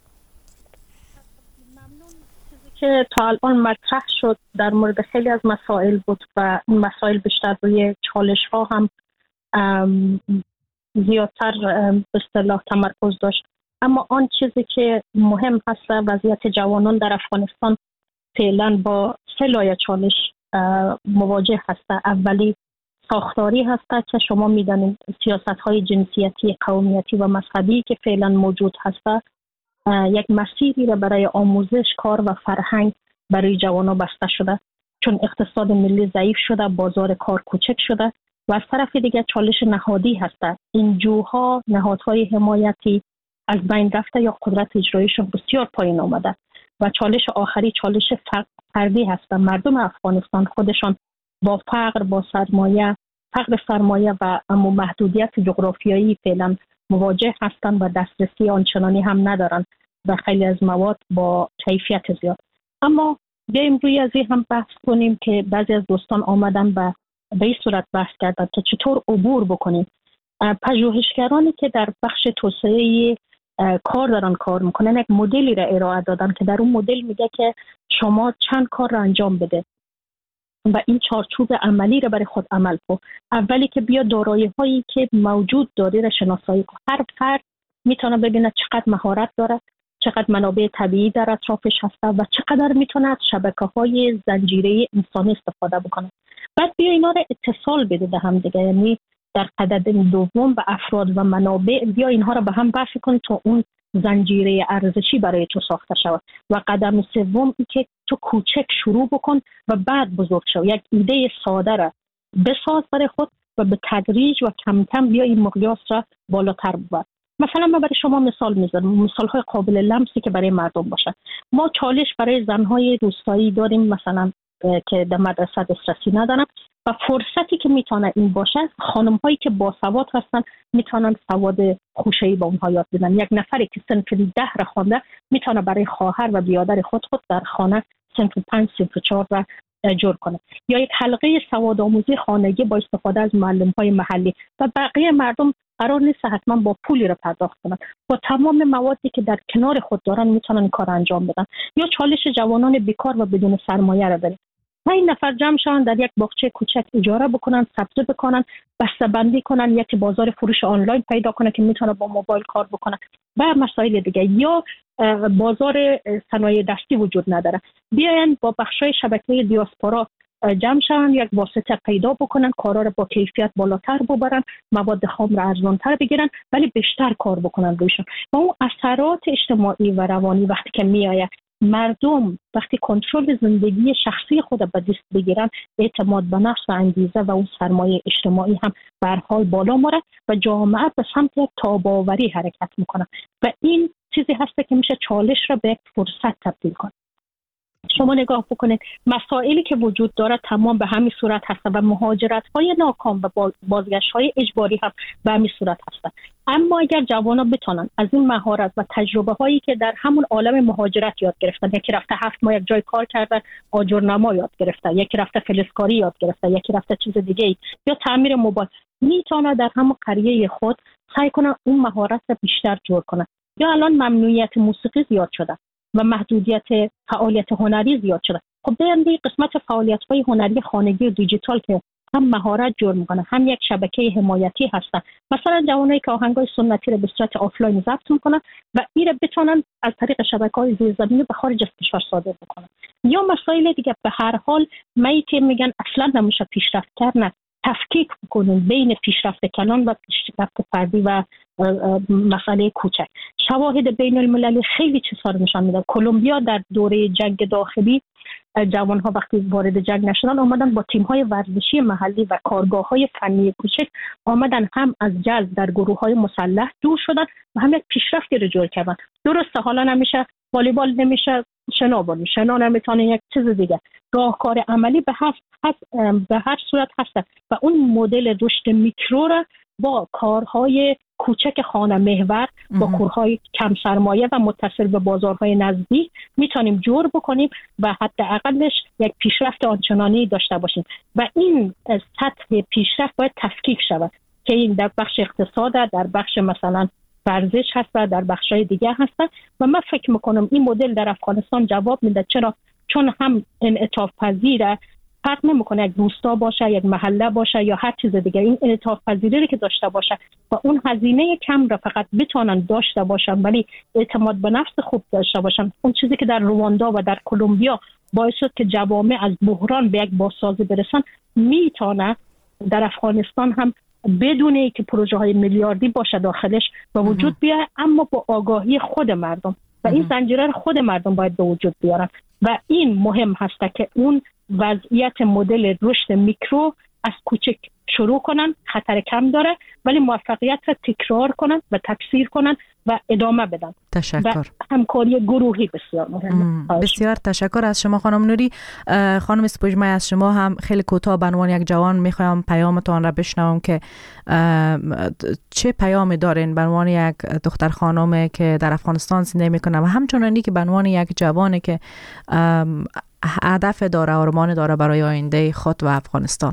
که تا الان مطرح شد در مورد خیلی از مسائل بود و این مسائل بیشتر روی چالش ها هم زیادتر به اصطلاح تمرکز داشت. اما آن چیزی که مهم هست، وضعیت جوانان در افغانستان فعلا با 3 لایه چالش مواجه هست. اولی ساختاری هست که شما میدانید سیاست های جنسیتی، قومیتی و مذهبی که فعلا موجود هست یک مسیری را برای آموزش، کار و فرهنگ برای جوانان بسته شده، چون اقتصاد ملی ضعیف شده، بازار کار کوچک شده و از طرف دیگر چالش نهادی هست. این جوها نهادهای حمایتی از بین رفته یا قدرت اجراییشون بسیار پایین آمده و چالش آخری چالش فردی هست. مردم افغانستان خودشان با فقر، با سرمایه و محدودیت جغرافیایی فعلا مواجه هستند و دسترسی آنچنانی هم ندارند و خیلی از مواد با کیفیت زیاد. اما بیایم روی از این هم بحث کنیم که بعضی از دوستان آمدن و به این صورت بحث کردن که چطور عبور بکنیم. پژوهشگرانی که در بخش توسعه کار دارن کار میکنن یک مدلی را ارائه دادن که در اون مدل میگه که شما چند کار را انجام بده و این چارچوب عملی را برای خود عمل کن. اولی که بیا دارایی هایی که موجود داری را شناسایی کن. هر فرد میتونه ببینه چقدر مهارت داره، چقدر منابع طبیعی در اطرافش هست و چقدر میتونه از شبکه‌های زنجیره انسانی استفاده بکنه. بعد بیا اینا را اتصال بده به هم دیگه، یعنی در قدم دوم به افراد و منابع بیا اینها را به هم وصل کنی تا اون زنجیره ارزشی برای تو ساخته شود. و قدم سوم این که تو کوچک شروع بکن و بعد بزرگ شو. یک ایده ساده را بساز برای خود و به تدریج و کم کم بیا این مقیاس را بالاتر ببر. مثلا من برای شما مثال میزنم، مثال‌های قابل لمسی که برای مردم باشه. ما چالش برای زن‌های روستایی داریم مثلا که در مدرسه دسترسی ندارن و فرصتی که میتونه این باشه، خانم‌هایی که باسواد هستن میتونن سواد خوشه‌ای با اونها یاد بدن. یک نفری که صنف 10 را خوانده میتونه برای خواهر و برادر خود در خانه صنف 5 صنف 4 را جور کنه. یا یک حلقه سواد آموزی خانگی با استفاده از معلم‌های محلی و بقیه مردم قرار نیست حتما با پولی را پرداخت کنند، با تمام موادی که در کنار خود دارن میتونن کار انجام بدن. یا چالش جوانان بیکار و بدون سرمایه را داریم. 5 نفر جمع شوند در یک باغچه کوچک اجاره بکنن، سبزی بکنن، بسته‌بندی کنن، یک بازار فروش آنلاین پیدا کنه که میتونه با موبایل کار بکنه و مسائل دیگه. یا بازار صنایع دستی وجود نداره، بیاین با بخشای شبکه دیاسپورا جمع شوند، یک واسطه پیدا بکنن، کارا رو با کیفیت بالاتر ببرن، مواد خام رو ارزان‌تر بگیرن ولی بیشتر کار بکنن روشون. و اون اثرات اجتماعی و روانی وقتی که میآید، مردم وقتی کنترل زندگی شخصی خود به دست بگیرن، اعتماد به نفس و انگیزه و اون سرمایه اجتماعی هم به هر حال بالا میره و جامعه به سمت یک تاب‌آوری حرکت میکنه و این چیزی هست که میشه چالش را به یک فرصت تبدیل کنه. شما نگاه بکنید مسائلی که وجود داره تمام به همین صورت هست و مهاجرت‌های ناکام و بازگشت‌های اجباری هم به همین صورت هست. اما اگر جوانان بتونن از این مهارت و تجربه هایی که در همون عالم مهاجرت یاد گرفتن، یکی رفته 7 ماه یک جای کار کردن، آجرنما یاد گرفته، یکی رفته فلزکاری یاد گرفته، یکی رفته چیز دیگه ای یا تعمیر موبایل، میتونه در همون قریه خود سعی کنه اون مهارت رو بیشتر جور کنه. یا الان ممنوعیت موسیقی زیاد شده و محدودیت فعالیت هنری زیاد شده. خب بیان به قسمت فعالیت‌های هنری خانگی و دیجیتال که هم مهارت جور میکنه، هم یک شبکه حمایتی هستن. مثلا جوانایی که آهنگای سنتی رو به صورت آفلاین ضبط میکنن و این رو بتونن از طریق شبکه‌های زیرزمینی به خارج از کشور صادر بکنن. یا مسائل دیگه به هر حال میگه میگن اصلا نمیشه پیشرفت کردن، تفکیک بکنن بین پیشرفت کلان و پیشرفت فردی و مسئله کوچک. شواهد بین المللی خیلی چیزا رو نشان میده. کلمبیا در دوره جنگ داخلی جوانها وقتی وارد جنگ نشدن آمدن با تیم‌های ورزشی محلی و کارگاه‌های فنی کوچک آمدن هم از جذب در گروه‌های مسلح دور شدن و هم یک پیشرفتی رجوع کردن. درسته حالا نمیشه والیبال، نمیشه شنا نمیتونه یک چیز دیگه، راهکار عملی به هر صورت هست و اون مدل رشد میکرو را با کارهای کوچک خانه محور با کارهای کم سرمایه و متصل به بازارهای نزدیک میتونیم جور بکنیم و حداقلش یک پیشرفت آنچنانی داشته باشیم و این سطح پیشرفت باید تفکیک شود که این در بخش اقتصاد، در بخش مثلا ورزش هست و در بخش‌های دیگه هست و من فکر میکنم این مدل در افغانستان جواب میده. چرا؟ چون هم انعطاف پذیره، فرق نمیکنه یک روستا باشه، یک محله باشه یا هر چیز دیگه، این انعطاف پذیری که داشته باشه و اون هزینه کم را فقط بتونن داشته باشن ولی اعتماد به نفس خوب داشته باشن. اون چیزی که در رواندا و در کلمبیا باعث شد که جوامع از بحران به یک بازسازی برسن، میتونه در افغانستان هم بدون اینکه پروژه های میلیاردی باشه داخلش به وجود بیاد، اما با آگاهی خود مردم و این زنجیره خود مردم باید به وجود بیارن و این مهم هست که اون وضعیت مدل رشد میکرو از کوچک شروع کنن، خطر کم داره ولی موفقیت را تکرار کنن و تکثیر کنن و ادامه بدن. تشکر. و همکاری گروهی بسیار مهمه. بسیار تشکر از شما خانم نوری. خانم سپوږمۍ از شما هم خیلی کوتاه به عنوان یک جوان میخوایم پیامتان را بشنوم که چه پیامی دارین به عنوان یک دختر خانم که در افغانستان زندگی میکنه و همچنانی که به عنوان یک جوانی که هدف داره، آرمان داره برای آینده خود و افغانستان.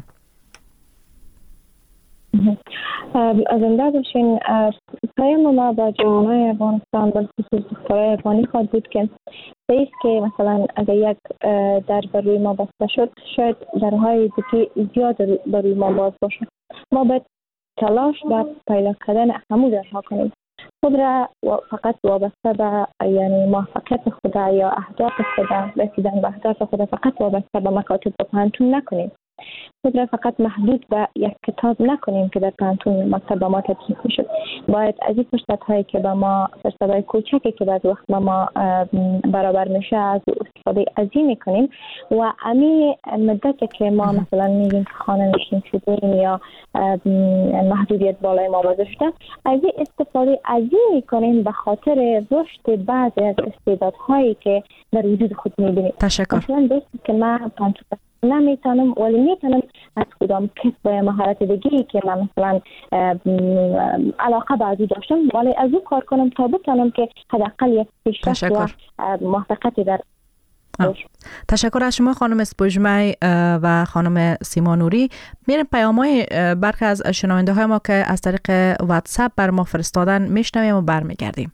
زنده باشین. پیام ما با جوانای افغانستان به خصوص دخترای افغانی خواهد بود که بیست که مثلا اگر یک در بروی ما بسته شد شاید درهای زیاد بروی ما باز باشه. ما باید تلاش و پیدا کردن همون درها کنیم. خود را فقط وابسته به یعنی موفقیت خود یا اهداف خود، رسیدن به اهداف خود فقط وابسته به مکاتب و پانتون نکنیم. خود را فقط محدود به یک کتاب نکنیم که در پانتون مکتب ما تدریس میشد. باید از این فرصت هایی که به ما، فرصت‌های کوچکی که بعض وقت ما برابر میشه از استفاده عظیمی کنیم و امی مدت که ما مثلا میگیم که خانه نشین شدیم یا محدودیت بالای ما وضع شده، از این استفاده عظیمی کنیم به خاطر رشد بعضی از استعدادهایی که در وجود خود میبینیم. تشکر. مثلا دوستی که من پانتون نمیتونم ولی میتونم از کدام کسب مهارت دیگه‌ای که من مثلا علاقه به ازو داشتم ولی از او کار کنم تا بتونم که حداقل یک پیشرفت و موفقیتی در تشکر از شما خانم سپوږمۍ و خانم سیما نوری. میریم پیام‌های برخی از شنونده‌های ما که از طریق واتساپ بر ما فرستادن میشنویم و برمیگردیم.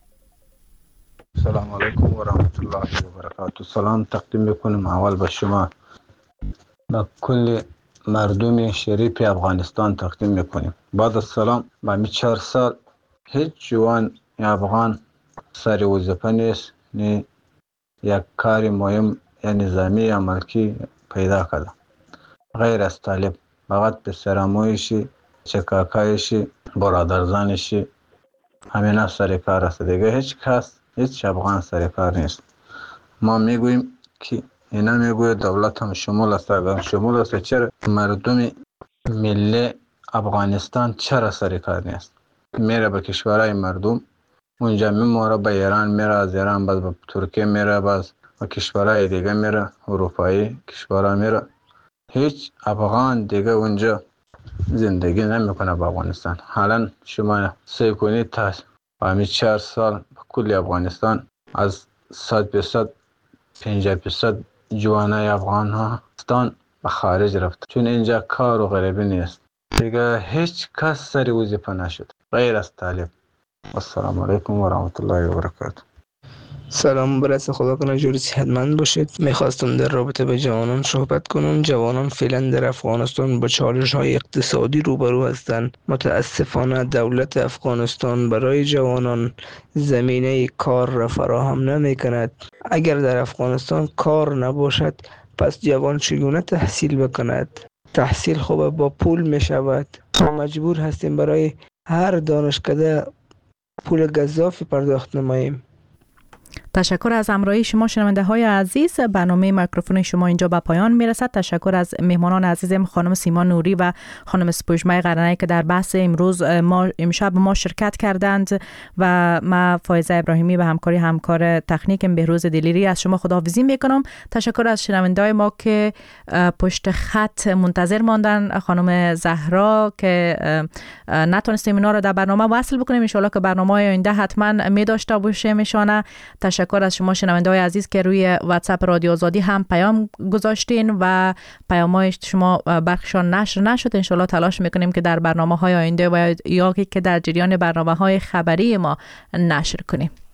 سلام علیکم و رحمت الله و برکاته. سلام تقدیم میکنم اول به شما و کل مردم شریف افغانستان تقدیم میکنیم. بعد از سلام با می 4 سال هیچ جوان افغان سر وظیفه نیست نه یک کار مهم یا نظامی یا ملکی پیدا کرده غیر از طالب، فقط به سرمایشی، چکاکایشی، برادرزانشی همین سر کار است. دیگه هیچ کس، هیچ افغان سر کار نیست. ما میگوییم که اینا میگوید دولت هم شمول است. اگر شمول است چرا مردم ملی افغانستان چرا سر کار نیست؟ میره به کشورهای مردم اونجا میموره، به ایران میره، از ایران باز به ترکیه میره، باز به کشورهای دیگه میره، اروپایی کشورها میره. هیچ افغان دیگه اونجا زندگی نمیکنه به افغانستان. حالا شما سعی کنید تا همین 4 سال کل افغانستان از 100% 50% جوانای افغان ها به خارج رفت، چون اینجا کار و غریبی نیست. دیگه هیچ کس سر وظیفه نشد غیر از طالب. السلام علیکم و رحمت الله و برکاته. سلام، برس خدا کنه جوری صحتمند باشید. میخواستم در رابطه به جوانان صحبت کنم. جوانان فعلا در افغانستان با چالش های اقتصادی روبرو هستند. متاسفانه دولت افغانستان برای جوانان زمینه کار را فراهم نمی کند. اگر در افغانستان کار نباشد پس جوان چگونه تحصیل بکند؟ تحصیل خوب با پول می شود. ما مجبور هستیم برای هر دانشکده پول گزافی پرداخت نماییم. تشکر از همراهی شما شنونده های عزیز. برنامه میکروفون شما اینجا به پایان میرسد. تشکر از مهمانان عزیزم خانم سیما نوری و خانم سپوږمۍ قرنی که در بحث امروز امشب ما شرکت کردند و ما فایزه ابراهیمی و همکار تکنیکم بهروز دلیری از شما خداحافظی میکنم. تشکر از شنونده‌های ما که پشت خط منتظر ماندن. خانم زهرا که نتونستیم اینا رو در برنامه وصل بکنیم، ان شاءالله که برنامه آینده حتما می داشته باشه میشانه. تشکر از شما شنونده‌های عزیز که روی واتساپ رادیو آزادی هم پیام گذاشتین و پیام‌های شما برخشان نشر نشد. ان شاءالله تلاش میکنیم که در برنامه‌های آینده و یا که در جریان برنامه‌های خبری ما نشر کنیم.